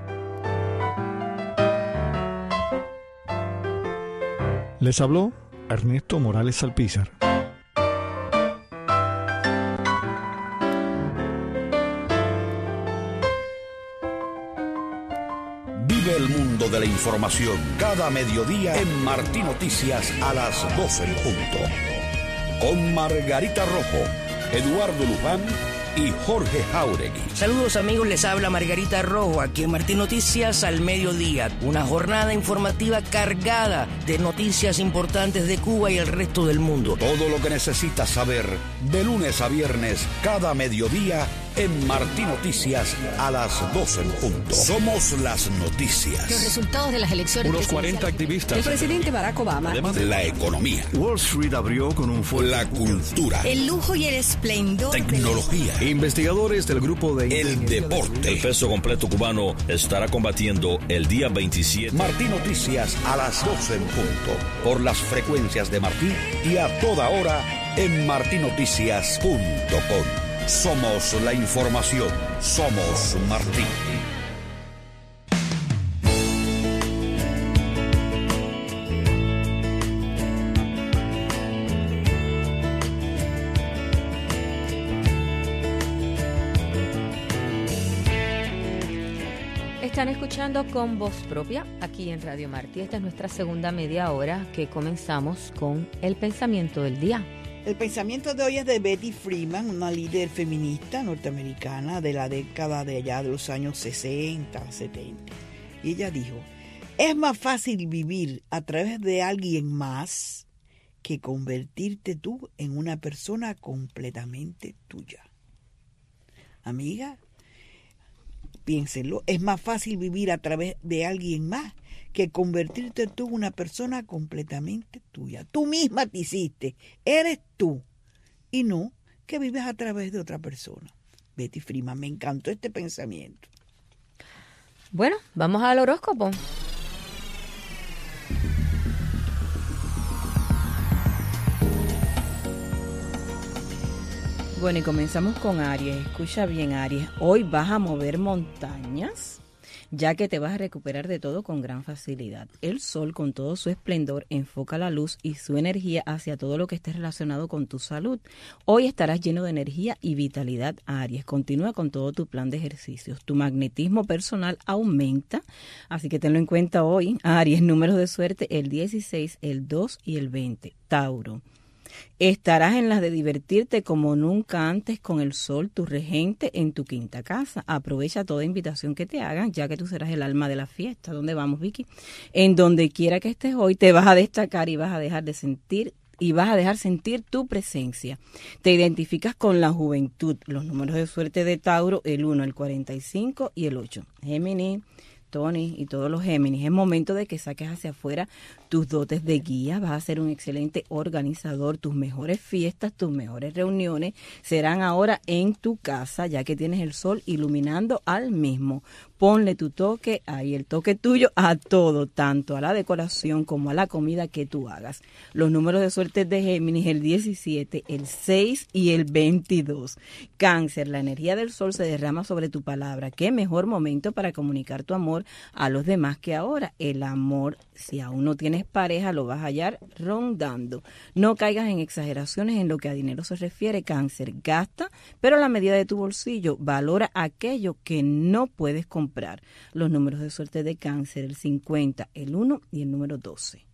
Les habló Ernesto Morales Alpizar. Vive el mundo de la información cada mediodía en Martí Noticias a las 12 en punto. Con Margarita Rojo, Eduardo Luján y Jorge Jauregui. Saludos amigos, les habla Margarita Rojo aquí en Martí Noticias al mediodía. Una jornada informativa cargada de noticias importantes de Cuba y el resto del mundo. Todo lo que necesitas saber de lunes a viernes cada mediodía en Martí Noticias a las 12 en punto. Somos las noticias. Los resultados de las elecciones. Unos 40 activistas. El presidente Barack Obama. Además, la economía. Wall Street abrió con un fuerte. La cultura. El lujo y el esplendor. Tecnología. Investigadores del grupo de... El deporte. El peso completo cubano estará combatiendo el día 27. Martí Noticias a las 12 en punto. Por las frecuencias de Martí y a toda hora en martinoticias.com. Somos la información. Somos Martí. Están escuchando Con Voz Propia aquí en Radio Martí. Esta es nuestra segunda media hora que comenzamos con el pensamiento del día. El pensamiento de hoy es de Betty Freeman, una líder feminista norteamericana de la década de allá de los años 60, 70. Y ella dijo, es más fácil vivir a través de alguien más que convertirte tú en una persona completamente tuya. Amiga, piénsenlo, es más fácil vivir a través de alguien más que convertirte tú en una persona completamente tuya. Tú misma te hiciste, eres tú, y no que vives a través de otra persona. Betty Freeman, me encantó este pensamiento. Bueno, vamos al horóscopo. Bueno, y comenzamos con Aries. Escucha bien, Aries. Hoy vas a mover montañas, ya que te vas a recuperar de todo con gran facilidad. El sol, con todo su esplendor, enfoca la luz y su energía hacia todo lo que esté relacionado con tu salud. Hoy estarás lleno de energía y vitalidad, Aries. Continúa con todo tu plan de ejercicios. Tu magnetismo personal aumenta, así que tenlo en cuenta hoy. Aries, números de suerte, el 16, el 2 y el 20. Tauro. Estarás en las de divertirte como nunca antes con el sol, tu regente, en tu quinta casa. Aprovecha toda invitación que te hagan, ya que tú serás el alma de la fiesta. ¿Dónde vamos, Vicky? En donde quiera que estés hoy, te vas a destacar y vas a dejar de sentir y vas a dejar sentir tu presencia. Te identificas con la juventud. Los números de suerte de Tauro, el 1, el 45 y el 8. Géminis, Tony y todos los Géminis, es momento de que saques hacia afuera tus dotes de guía. Vas a ser un excelente organizador. Tus mejores fiestas, tus mejores reuniones serán ahora en tu casa, ya que tienes el sol iluminando al mismo. Ponle tu toque, ahí el toque tuyo a todo, tanto a la decoración como a la comida que tú hagas. Los números de suerte de Géminis, el 17, el 6 y el 22. Cáncer, la energía del sol se derrama sobre tu palabra. Qué mejor momento para comunicar tu amor a los demás que ahora. El amor, si aún no tienes pareja, lo vas a hallar rondando. No caigas en exageraciones en lo que a dinero se refiere, Cáncer. Gasta, pero a la medida de tu bolsillo. Valora aquello que no puedes comprar. Los números de suerte de Cáncer, el 50, el 1 y el número 12.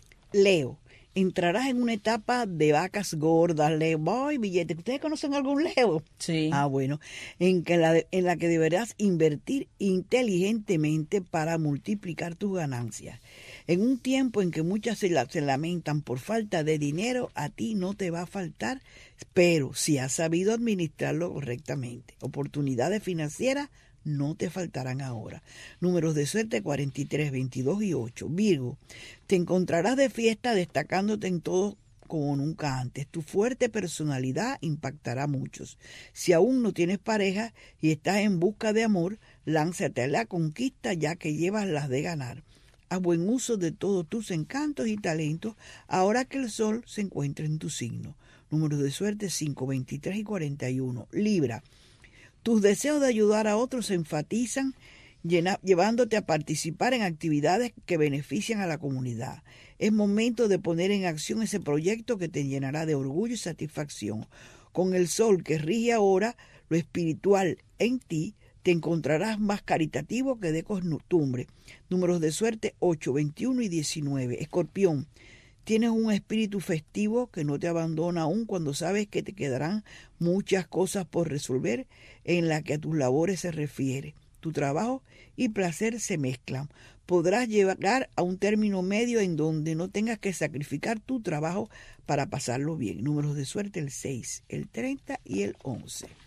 Leo, entrarás en una etapa de vacas gordas, Leo. Voy, billete. ¿Ustedes conocen algún Leo? Sí. Ah, bueno. En la que deberás invertir inteligentemente para multiplicar tus ganancias. En un tiempo en que muchas se lamentan por falta de dinero, a ti no te va a faltar, pero si has sabido administrarlo correctamente. Oportunidades financieras no te faltarán ahora. Números de suerte 43, 22 y 8. Virgo, te encontrarás de fiesta destacándote en todo como nunca antes. Tu fuerte personalidad impactará a muchos. Si aún no tienes pareja y estás en busca de amor, lánzate a la conquista ya que llevas las de ganar. Haz buen uso de todos tus encantos y talentos ahora que el sol se encuentra en tu signo. Números de suerte 5, 23 y 41. Libra, tus deseos de ayudar a otros se enfatizan, llevándote a participar en actividades que benefician a la comunidad. Es momento de poner en acción ese proyecto que te llenará de orgullo y satisfacción. Con el sol que rige ahora lo espiritual en ti, te encontrarás más caritativo que de costumbre. Números de suerte 8, 21 y 19. Escorpión, tienes un espíritu festivo que no te abandona aún cuando sabes que te quedarán muchas cosas por resolver en la que a tus labores se refiere. Tu trabajo y placer se mezclan. Podrás llegar a un término medio en donde no tengas que sacrificar tu trabajo para pasarlo bien. Números de suerte el 6, el 30 y el 11.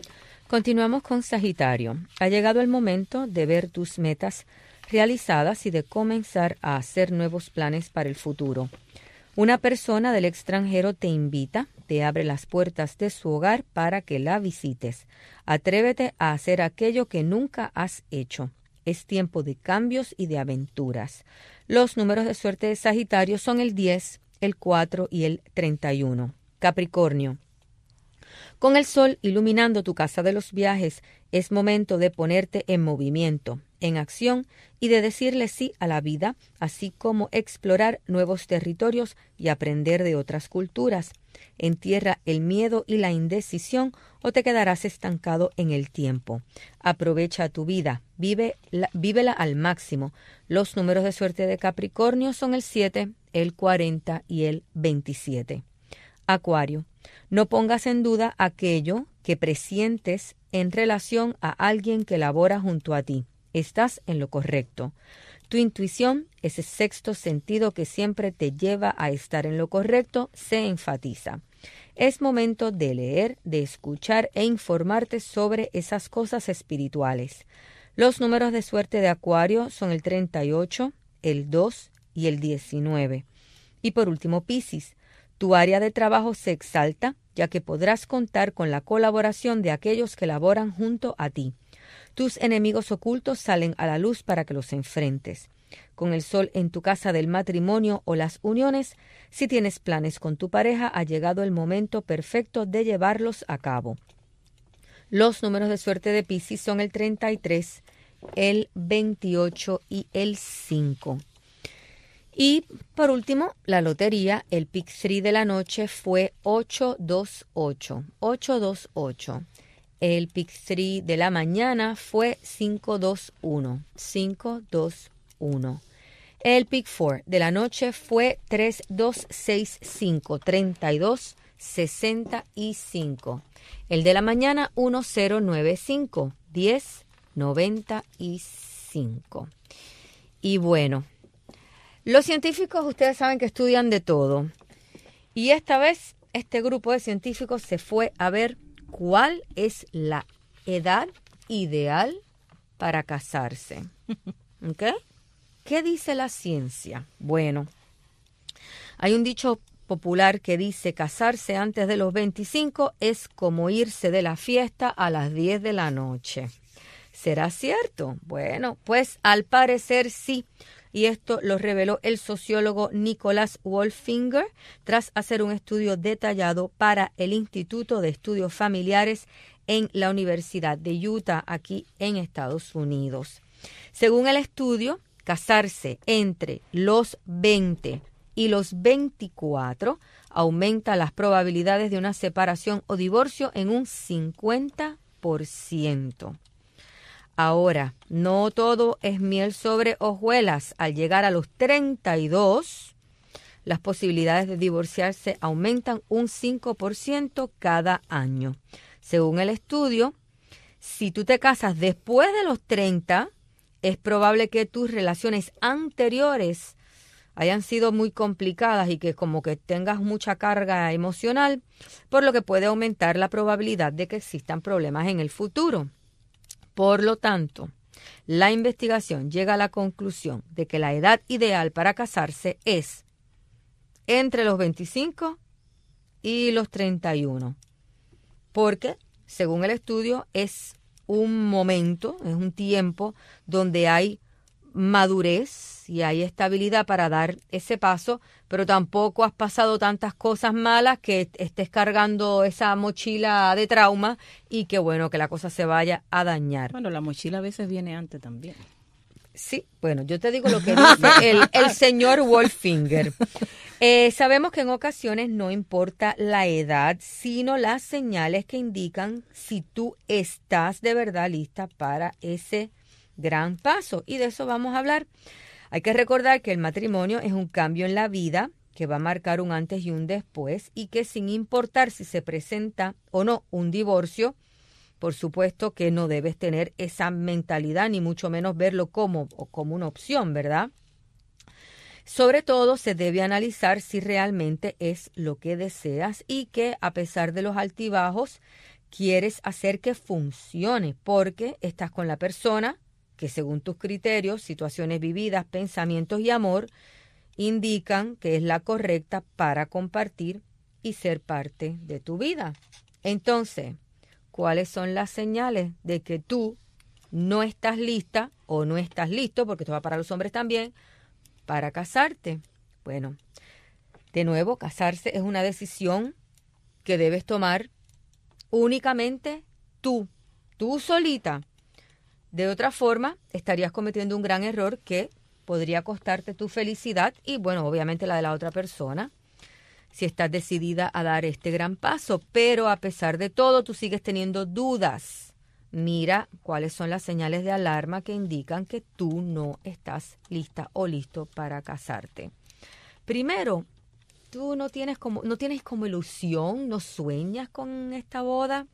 Continuamos con Sagitario. Ha llegado el momento de ver tus metas realizadas y de comenzar a hacer nuevos planes para el futuro. Una persona del extranjero te invita, te abre las puertas de su hogar para que la visites. Atrévete a hacer aquello que nunca has hecho. Es tiempo de cambios y de aventuras. Los números de suerte de Sagitario son el 10, el 4 y el 31. Capricornio. Con el sol iluminando tu casa de los viajes, es momento de ponerte en movimiento, en acción y de decirle sí a la vida, así como explorar nuevos territorios y aprender de otras culturas. Entierra el miedo y la indecisión o te quedarás estancado en el tiempo. Aprovecha tu vida, vívela al máximo. Los números de suerte de Capricornio son el 7, el 40 y el 27. Acuario. No pongas en duda aquello que presientes en relación a alguien que labora junto a ti. Estás en lo correcto. Tu intuición, ese sexto sentido que siempre te lleva a estar en lo correcto, se enfatiza. Es momento de leer, de escuchar e informarte sobre esas cosas espirituales. Los números de suerte de Acuario son el 38, el 2 y el 19. Y por último, Piscis. Tu área de trabajo se exalta, ya que podrás contar con la colaboración de aquellos que laboran junto a ti. Tus enemigos ocultos salen a la luz para que los enfrentes. Con el sol en tu casa del matrimonio o las uniones, si tienes planes con tu pareja, ha llegado el momento perfecto de llevarlos a cabo. Los números de suerte de Piscis son el 33, el 28 y el 5. Y por último, la lotería, el pick 3 de la noche fue 828. 828. El pick 3 de la mañana fue 521. 521. El pick 4 de la noche fue 3265. 3265. El de la mañana 1095. 1095. Y bueno, los científicos, ustedes saben que estudian de todo. Y esta vez, este grupo de científicos se fue a ver cuál es la edad ideal para casarse. ¿Ok? ¿Qué dice la ciencia? Bueno, hay un dicho popular que dice casarse antes de los 25 es como irse de la fiesta a las 10 de la noche. ¿Será cierto? Bueno, pues al parecer sí. Y esto lo reveló el sociólogo Nicholas Wolfinger tras hacer un estudio detallado para el Instituto de Estudios Familiares en la Universidad de Utah, aquí en Estados Unidos. Según el estudio, casarse entre los 20 y los 24 aumenta las probabilidades de una separación o divorcio en un 50%. Ahora, no todo es miel sobre hojuelas. Al llegar a los 32, las posibilidades de divorciarse aumentan un 5% cada año. Según el estudio, si tú te casas después de los 30, es probable que tus relaciones anteriores hayan sido muy complicadas y que como que tengas mucha carga emocional, por lo que puede aumentar la probabilidad de que existan problemas en el futuro. Por lo tanto, la investigación llega a la conclusión de que la edad ideal para casarse es entre los 25 y los 31, porque, según el estudio, es un momento, es un tiempo donde hay madurez y hay estabilidad para dar ese paso, pero tampoco has pasado tantas cosas malas que estés cargando esa mochila de trauma y que bueno, que la cosa se vaya a dañar. Bueno, la mochila a veces viene antes también. Sí, bueno, yo te digo lo que dice el señor Wolfinger. Sabemos que en ocasiones no importa la edad, sino las señales que indican si tú estás de verdad lista para ese gran paso. Y de eso vamos a hablar. Hay que recordar que el matrimonio es un cambio en la vida que va a marcar un antes y un después y que sin importar si se presenta o no un divorcio, por supuesto que no debes tener esa mentalidad ni mucho menos verlo como una opción, ¿verdad? Sobre todo se debe analizar si realmente es lo que deseas y que a pesar de los altibajos quieres hacer que funcione porque estás con la persona que según tus criterios, situaciones vividas, pensamientos y amor indican que es la correcta para compartir y ser parte de tu vida. Entonces, ¿cuáles son las señales de que tú no estás lista o no estás listo, porque esto va para los hombres también, para casarte? Bueno, de nuevo, casarse es una decisión que debes tomar únicamente tú solita. De otra forma, estarías cometiendo un gran error que podría costarte tu felicidad y, bueno, obviamente la de la otra persona, si estás decidida a dar este gran paso. Pero a pesar de todo, tú sigues teniendo dudas. Mira cuáles son las señales de alarma que indican que tú no estás lista o listo para casarte. Primero, tú no tienes como ilusión, no sueñas con esta boda.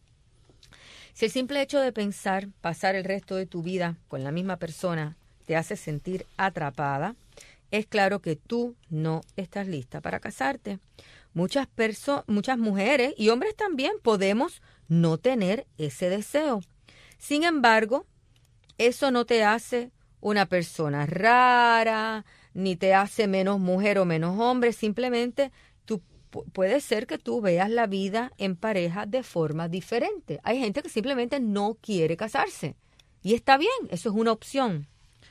Si el simple hecho de pensar pasar el resto de tu vida con la misma persona te hace sentir atrapada, es claro que tú no estás lista para casarte. Muchas mujeres y hombres también podemos no tener ese deseo. Sin embargo, eso no te hace una persona rara, ni te hace menos mujer o menos hombre. Simplemente puede ser que tú veas la vida en pareja de forma diferente. Hay gente que simplemente no quiere casarse. Y está bien, eso es una opción.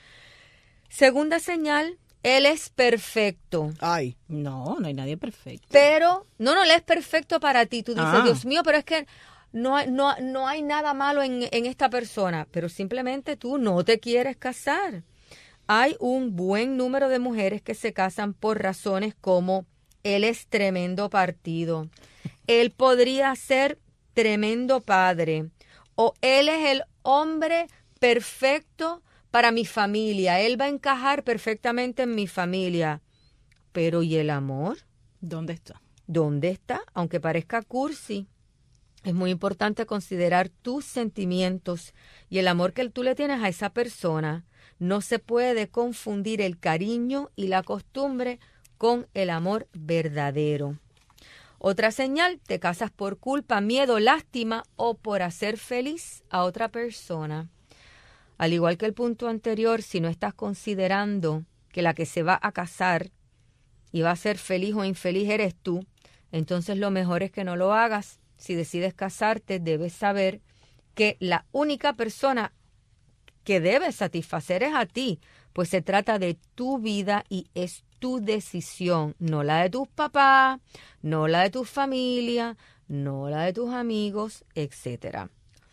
Segunda señal, él es perfecto. Ay, no hay nadie perfecto. Pero, él es perfecto para ti. Tú dices, Dios mío, pero es que no hay nada malo en esta persona. Pero simplemente tú no te quieres casar. Hay un buen número de mujeres que se casan por razones como él es tremendo partido, él podría ser tremendo padre, o él es el hombre perfecto para mi familia, él va a encajar perfectamente en mi familia. Pero ¿y el amor? ¿Dónde está? ¿Dónde está? Aunque parezca cursi, es muy importante considerar tus sentimientos y el amor que tú le tienes a esa persona. No se puede confundir el cariño y la costumbre con el amor verdadero. Otra señal, te casas por culpa, miedo, lástima o por hacer feliz a otra persona. Al igual que el punto anterior, si no estás considerando que la que se va a casar y va a ser feliz o infeliz eres tú, entonces lo mejor es que no lo hagas. Si decides casarte, debes saber que la única persona que debes satisfacer es a ti, pues se trata de tu vida y es tu decisión, no la de tus papás, no la de tu familia, no la de tus amigos, etc.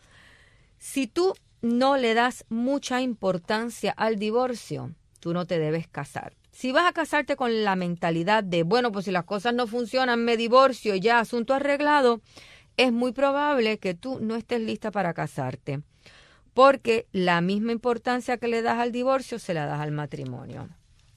Si tú no le das mucha importancia al divorcio, tú no te debes casar. Si vas a casarte con la mentalidad de, bueno, pues si las cosas no funcionan, me divorcio y ya, asunto arreglado, es muy probable que tú no estés lista para casarte, porque la misma importancia que le das al divorcio se la das al matrimonio.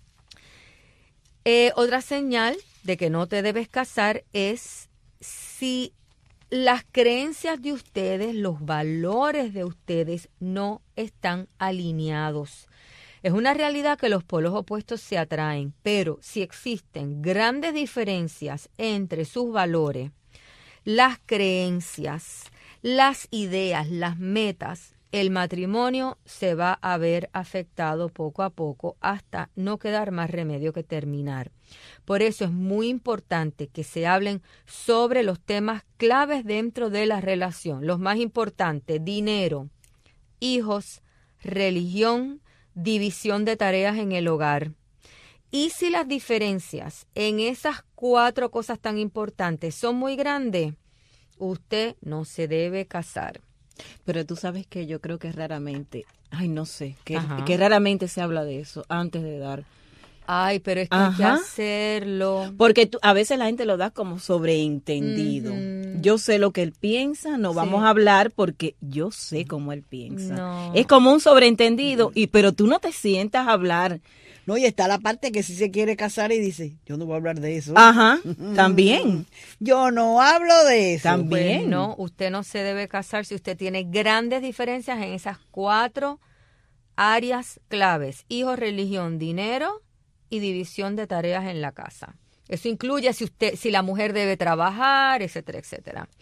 Otra señal de que no te debes casar es si las creencias de ustedes, los valores de ustedes no están alineados. Es una realidad que los polos opuestos se atraen, pero si existen grandes diferencias entre sus valores, las creencias, las ideas, las metas, el matrimonio se va a ver afectado poco a poco hasta no quedar más remedio que terminar. Por eso es muy importante que se hablen sobre los temas claves dentro de la relación. Los más importantes: dinero, hijos, religión, división de tareas en el hogar. Y si las diferencias en esas 4 cosas tan importantes son muy grandes, usted no se debe casar. Pero tú sabes que yo creo que raramente, que raramente se habla de eso antes de dar. Ay, pero es que hay que hacerlo. Porque a veces la gente lo da como sobreentendido. Yo sé lo que él piensa, no vamos a hablar porque yo sé cómo él piensa. No. Es como un sobreentendido, pero tú no te sientas a hablar. No, y está la parte que sí se quiere casar y dice, yo no voy a hablar de eso. Ajá, también. Yo no hablo de eso. También. Pues no, usted no se debe casar si usted tiene grandes diferencias en esas 4 áreas claves: hijos, religión, dinero y división de tareas en la casa. Eso incluye si la mujer debe trabajar, etcétera, etcétera.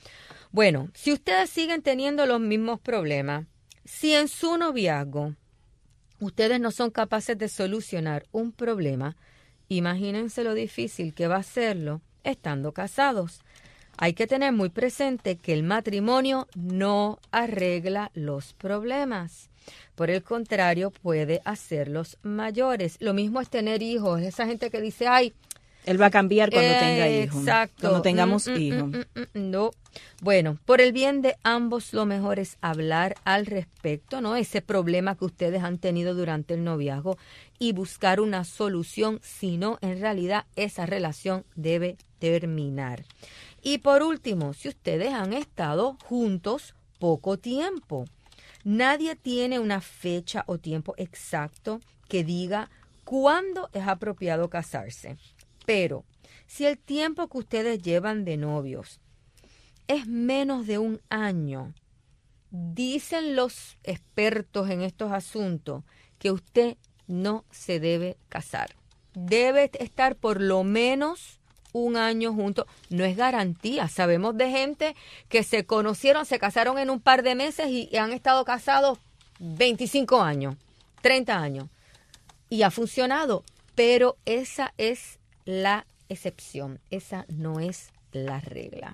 Bueno, si ustedes siguen teniendo los mismos problemas, si en su noviazgo ustedes no son capaces de solucionar un problema, imagínense lo difícil que va a serlo estando casados. Hay que tener muy presente que el matrimonio no arregla los problemas. Por el contrario, puede hacerlos mayores. Lo mismo es tener hijos. Esa gente que dice, ay, él va a cambiar cuando tenga hijos. Exacto. Cuando tengamos hijos. No. Bueno, por el bien de ambos, lo mejor es hablar al respecto, ¿no? Ese problema que ustedes han tenido durante el noviazgo y buscar una solución. Si no, en realidad, esa relación debe terminar. Y por último, si ustedes han estado juntos poco tiempo, nadie tiene una fecha o tiempo exacto que diga cuándo es apropiado casarse. Pero si el tiempo que ustedes llevan de novios es menos de un año, dicen los expertos en estos asuntos que usted no se debe casar. Debe estar por lo menos un año juntos. No es garantía. Sabemos de gente que se conocieron, se casaron en un par de meses y han estado casados 25 años, 30 años. Y ha funcionado. Pero esa es la excepción. Esa no es la regla.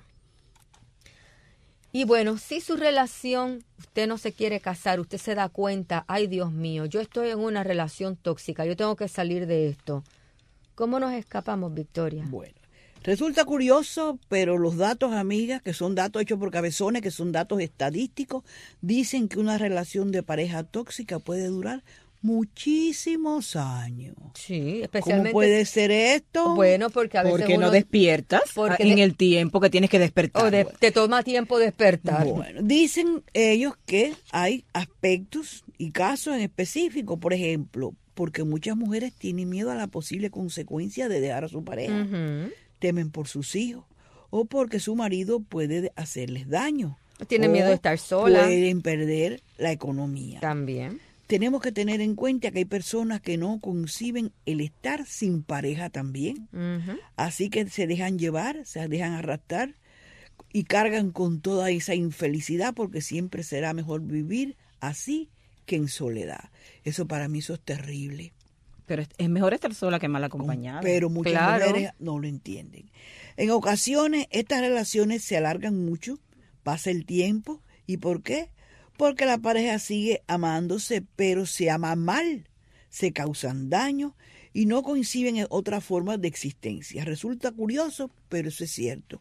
Y bueno, si su relación, usted no se quiere casar, usted se da cuenta, ay Dios mío, yo estoy en una relación tóxica, yo tengo que salir de esto. ¿Cómo nos escapamos, Victoria? Bueno, resulta curioso, pero los datos, amigas, que son datos hechos por cabezones, que son datos estadísticos, dicen que una relación de pareja tóxica puede durar muchísimos años. Sí, especialmente. ¿Cómo puede ser esto? Bueno, porque a veces porque no despiertas en el tiempo que tienes que despertar. Te toma tiempo despertar. Bueno, dicen ellos que hay aspectos y casos en específico, por ejemplo, porque muchas mujeres tienen miedo a la posible consecuencia de dejar a su pareja. Temen por sus hijos o porque su marido puede hacerles daño. Tienen miedo de estar sola. Pueden perder la economía. También. Tenemos que tener en cuenta que hay personas que no conciben el estar sin pareja también. Así que se dejan llevar, se dejan arrastrar y cargan con toda esa infelicidad porque siempre será mejor vivir así que en soledad. Eso para mí eso es terrible. Pero es mejor estar sola que mal acompañada. Pero muchas mujeres no lo entienden. En ocasiones estas relaciones se alargan mucho, pasa el tiempo. ¿Y por qué? Porque la pareja sigue amándose, pero se ama mal, se causan daño y no coinciden en otras formas de existencia. Resulta curioso, pero eso es cierto.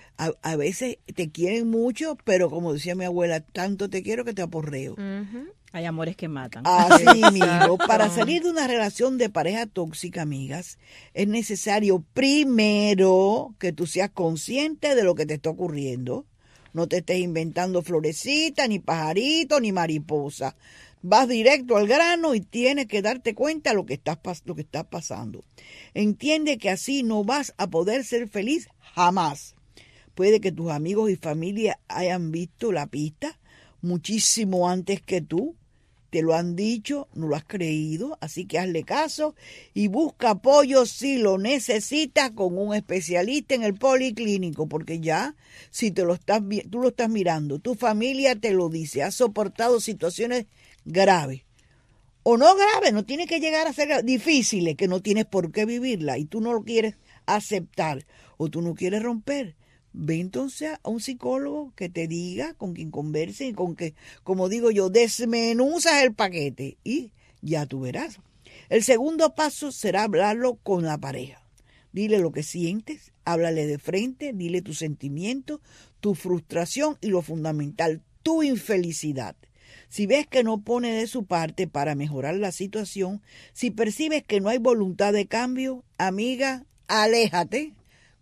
A veces te quieren mucho, pero como decía mi abuela, tanto te quiero que te aporreo. Hay amores que matan. Así mismo, para salir de una relación de pareja tóxica, amigas, es necesario primero que tú seas consciente de lo que te está ocurriendo. No te estés inventando florecitas, ni pajaritos, ni mariposa. Vas directo al grano y tienes que darte cuenta de lo que está pasando. Entiende que así no vas a poder ser feliz jamás. Puede que tus amigos y familia hayan visto la pista muchísimo antes que tú. Te lo han dicho, no lo has creído, así que hazle caso y busca apoyo si lo necesitas con un especialista en el policlínico, porque ya si tú lo estás mirando, tu familia te lo dice, has soportado situaciones graves o no graves, no tiene que llegar a ser difíciles, que no tienes por qué vivirla y tú no lo quieres aceptar o tú no quieres romper. Ve entonces a un psicólogo que te diga, con quien converse y con que, como digo yo, desmenuzas el paquete y ya tú verás. El segundo paso será hablarlo con la pareja. Dile lo que sientes, háblale de frente, dile tus sentimientos, tu frustración y lo fundamental, tu infelicidad. Si ves que no pone de su parte para mejorar la situación, si percibes que no hay voluntad de cambio, amiga, aléjate,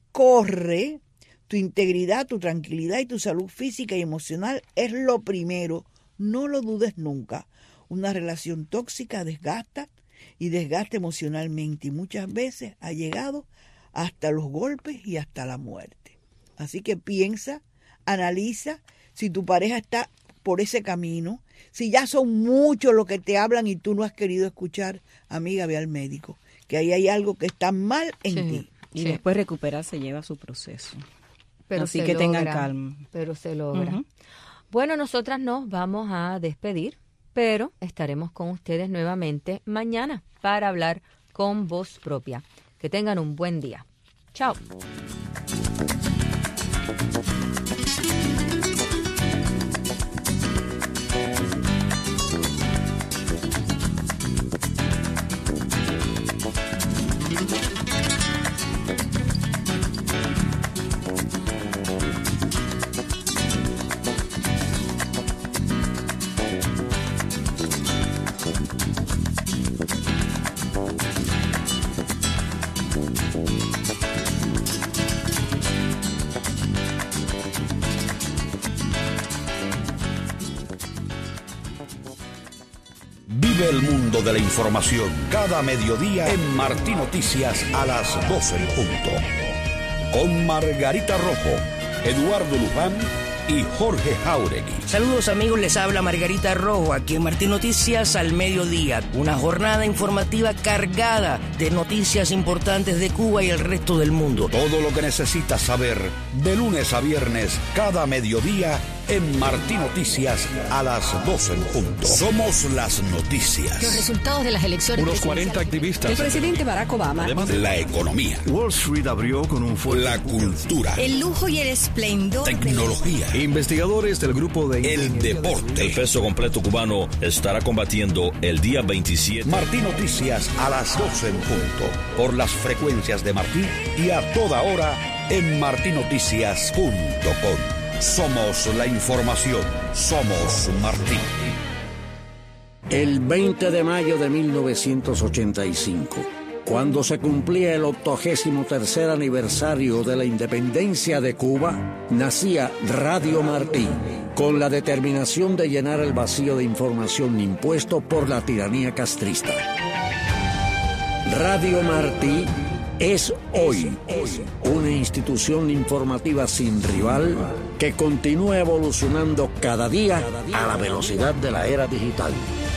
corre. Tu integridad, tu tranquilidad y tu salud física y emocional es lo primero. No lo dudes nunca. Una relación tóxica desgasta y desgasta emocionalmente y muchas veces ha llegado hasta los golpes y hasta la muerte. Así que piensa, analiza si tu pareja está por ese camino. Si ya son muchos los que te hablan y tú no has querido escuchar, amiga, ve al médico, que ahí hay algo que está mal en ti. Y después recuperarse lleva su proceso. Pero así se que tengan logra, calma. Pero se logra. Ujú. Bueno, nosotras nos vamos a despedir, pero estaremos con ustedes nuevamente mañana para hablar con voz propia. Que tengan un buen día. Chao. Vive el mundo de la información cada mediodía en Martí Noticias a las 12 en punto. Con Margarita Rojo, Eduardo Luján y Jorge Jauregui. Saludos amigos, les habla Margarita Rojo, aquí en Martí Noticias al mediodía. Una jornada informativa cargada de noticias importantes de Cuba y el resto del mundo. Todo lo que necesitas saber de lunes a viernes cada mediodía en Martí Noticias a las 12 en punto. Somos las noticias. Los resultados de las elecciones. Unos 40 activistas. El presidente Barack Obama. La economía. Wall Street abrió con un fuerte. La cultura. El lujo y el esplendor. Tecnología. Investigadores del grupo de. El deporte. El peso completo cubano estará combatiendo el día 27. Martí Noticias a las 12 en punto. Por las frecuencias de Martí y a toda hora en martinoticias.com. Somos la información. Somos Martí. El 20 de mayo de 1985, cuando se cumplía el 83º aniversario de la independencia de Cuba, nacía Radio Martí, con la determinación de llenar el vacío de información impuesto por la tiranía castrista. Radio Martí es hoy una institución informativa sin rival que continúa evolucionando cada día a la velocidad de la era digital.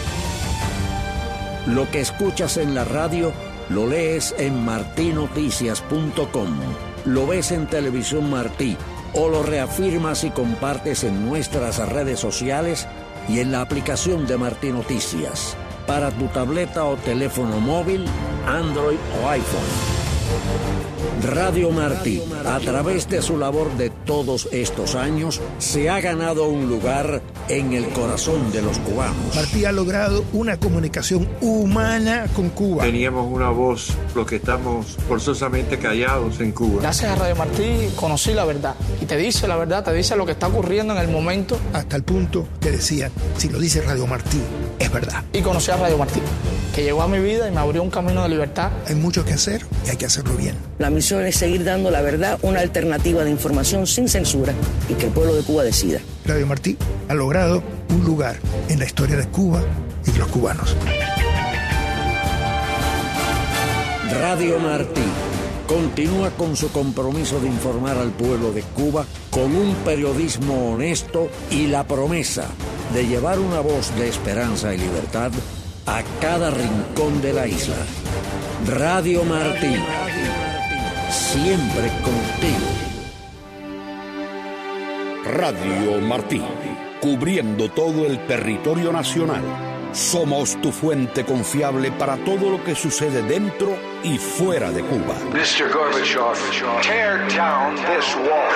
Lo que escuchas en la radio lo lees en martinoticias.com, lo ves en Televisión Martí o lo reafirmas y compartes en nuestras redes sociales y en la aplicación de Martí Noticias para tu tableta o teléfono móvil, Android o iPhone. Radio Martí, a través de su labor de todos estos años, se ha ganado un lugar en el corazón de los cubanos. Martí ha logrado una comunicación humana con Cuba. Teníamos una voz, los que estamos forzosamente callados en Cuba. Gracias a Radio Martí conocí la verdad. Y te dice la verdad, te dice lo que está ocurriendo en el momento. Hasta el punto que decían, si lo dice Radio Martí, es verdad. Y conocí a Radio Martí, que llegó a mi vida y me abrió un camino de libertad. Hay mucho que hacer y hay que hacerlo bien. La misión es seguir dando la verdad, una alternativa de información sin censura y que el pueblo de Cuba decida. Radio Martí ha logrado un lugar en la historia de Cuba y de los cubanos. Radio Martí continúa con su compromiso de informar al pueblo de Cuba con un periodismo honesto y la promesa de llevar una voz de esperanza y libertad a cada rincón de la isla. Radio Martí, siempre contigo. Radio Martí, cubriendo todo el territorio nacional. Somos tu fuente confiable para todo lo que sucede dentro y fuera de Cuba. Mr. Gorbachev, tear down this wall.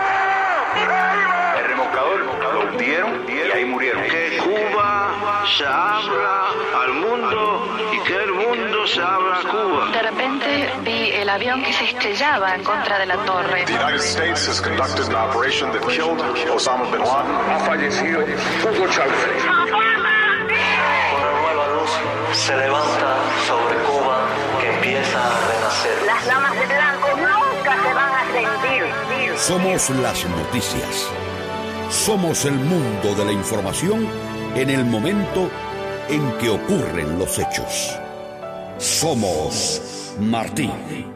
El remolcador lo hundieron y ahí murieron. Que Cuba se abra al mundo y que el mundo se abra a Cuba. De repente vi el avión que se estrellaba en contra de la torre. The United States has conducted an operation that killed Osama bin Laden. Ha fallecido Hugo Chávez. Una nueva luz se levanta sobre Cuba que empieza a renacer. Las damas de blanco nunca se van a rendir. Somos las noticias. Somos el mundo de la información en el momento en que ocurren los hechos. Somos Martí.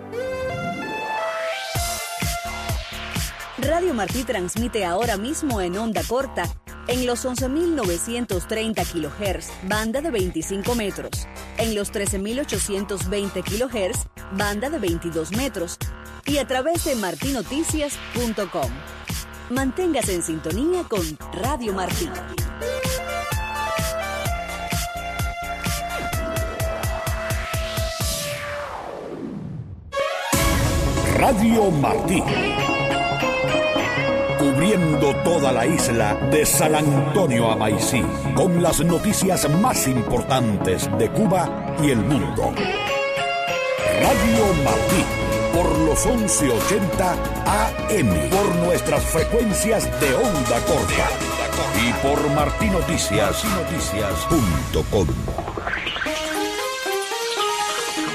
Radio Martí transmite ahora mismo en onda corta en los 11.930 kHz, banda de 25 metros, en los 13.820 kHz, banda de 22 metros, y a través de martinoticias.com. Manténgase en sintonía con Radio Martí. Radio Martí. Cubriendo toda la isla de San Antonio a Maicí, con las noticias más importantes de Cuba y el mundo. Radio Martí, por los 1180 AM, por nuestras frecuencias de onda corta y por martinoticias.com.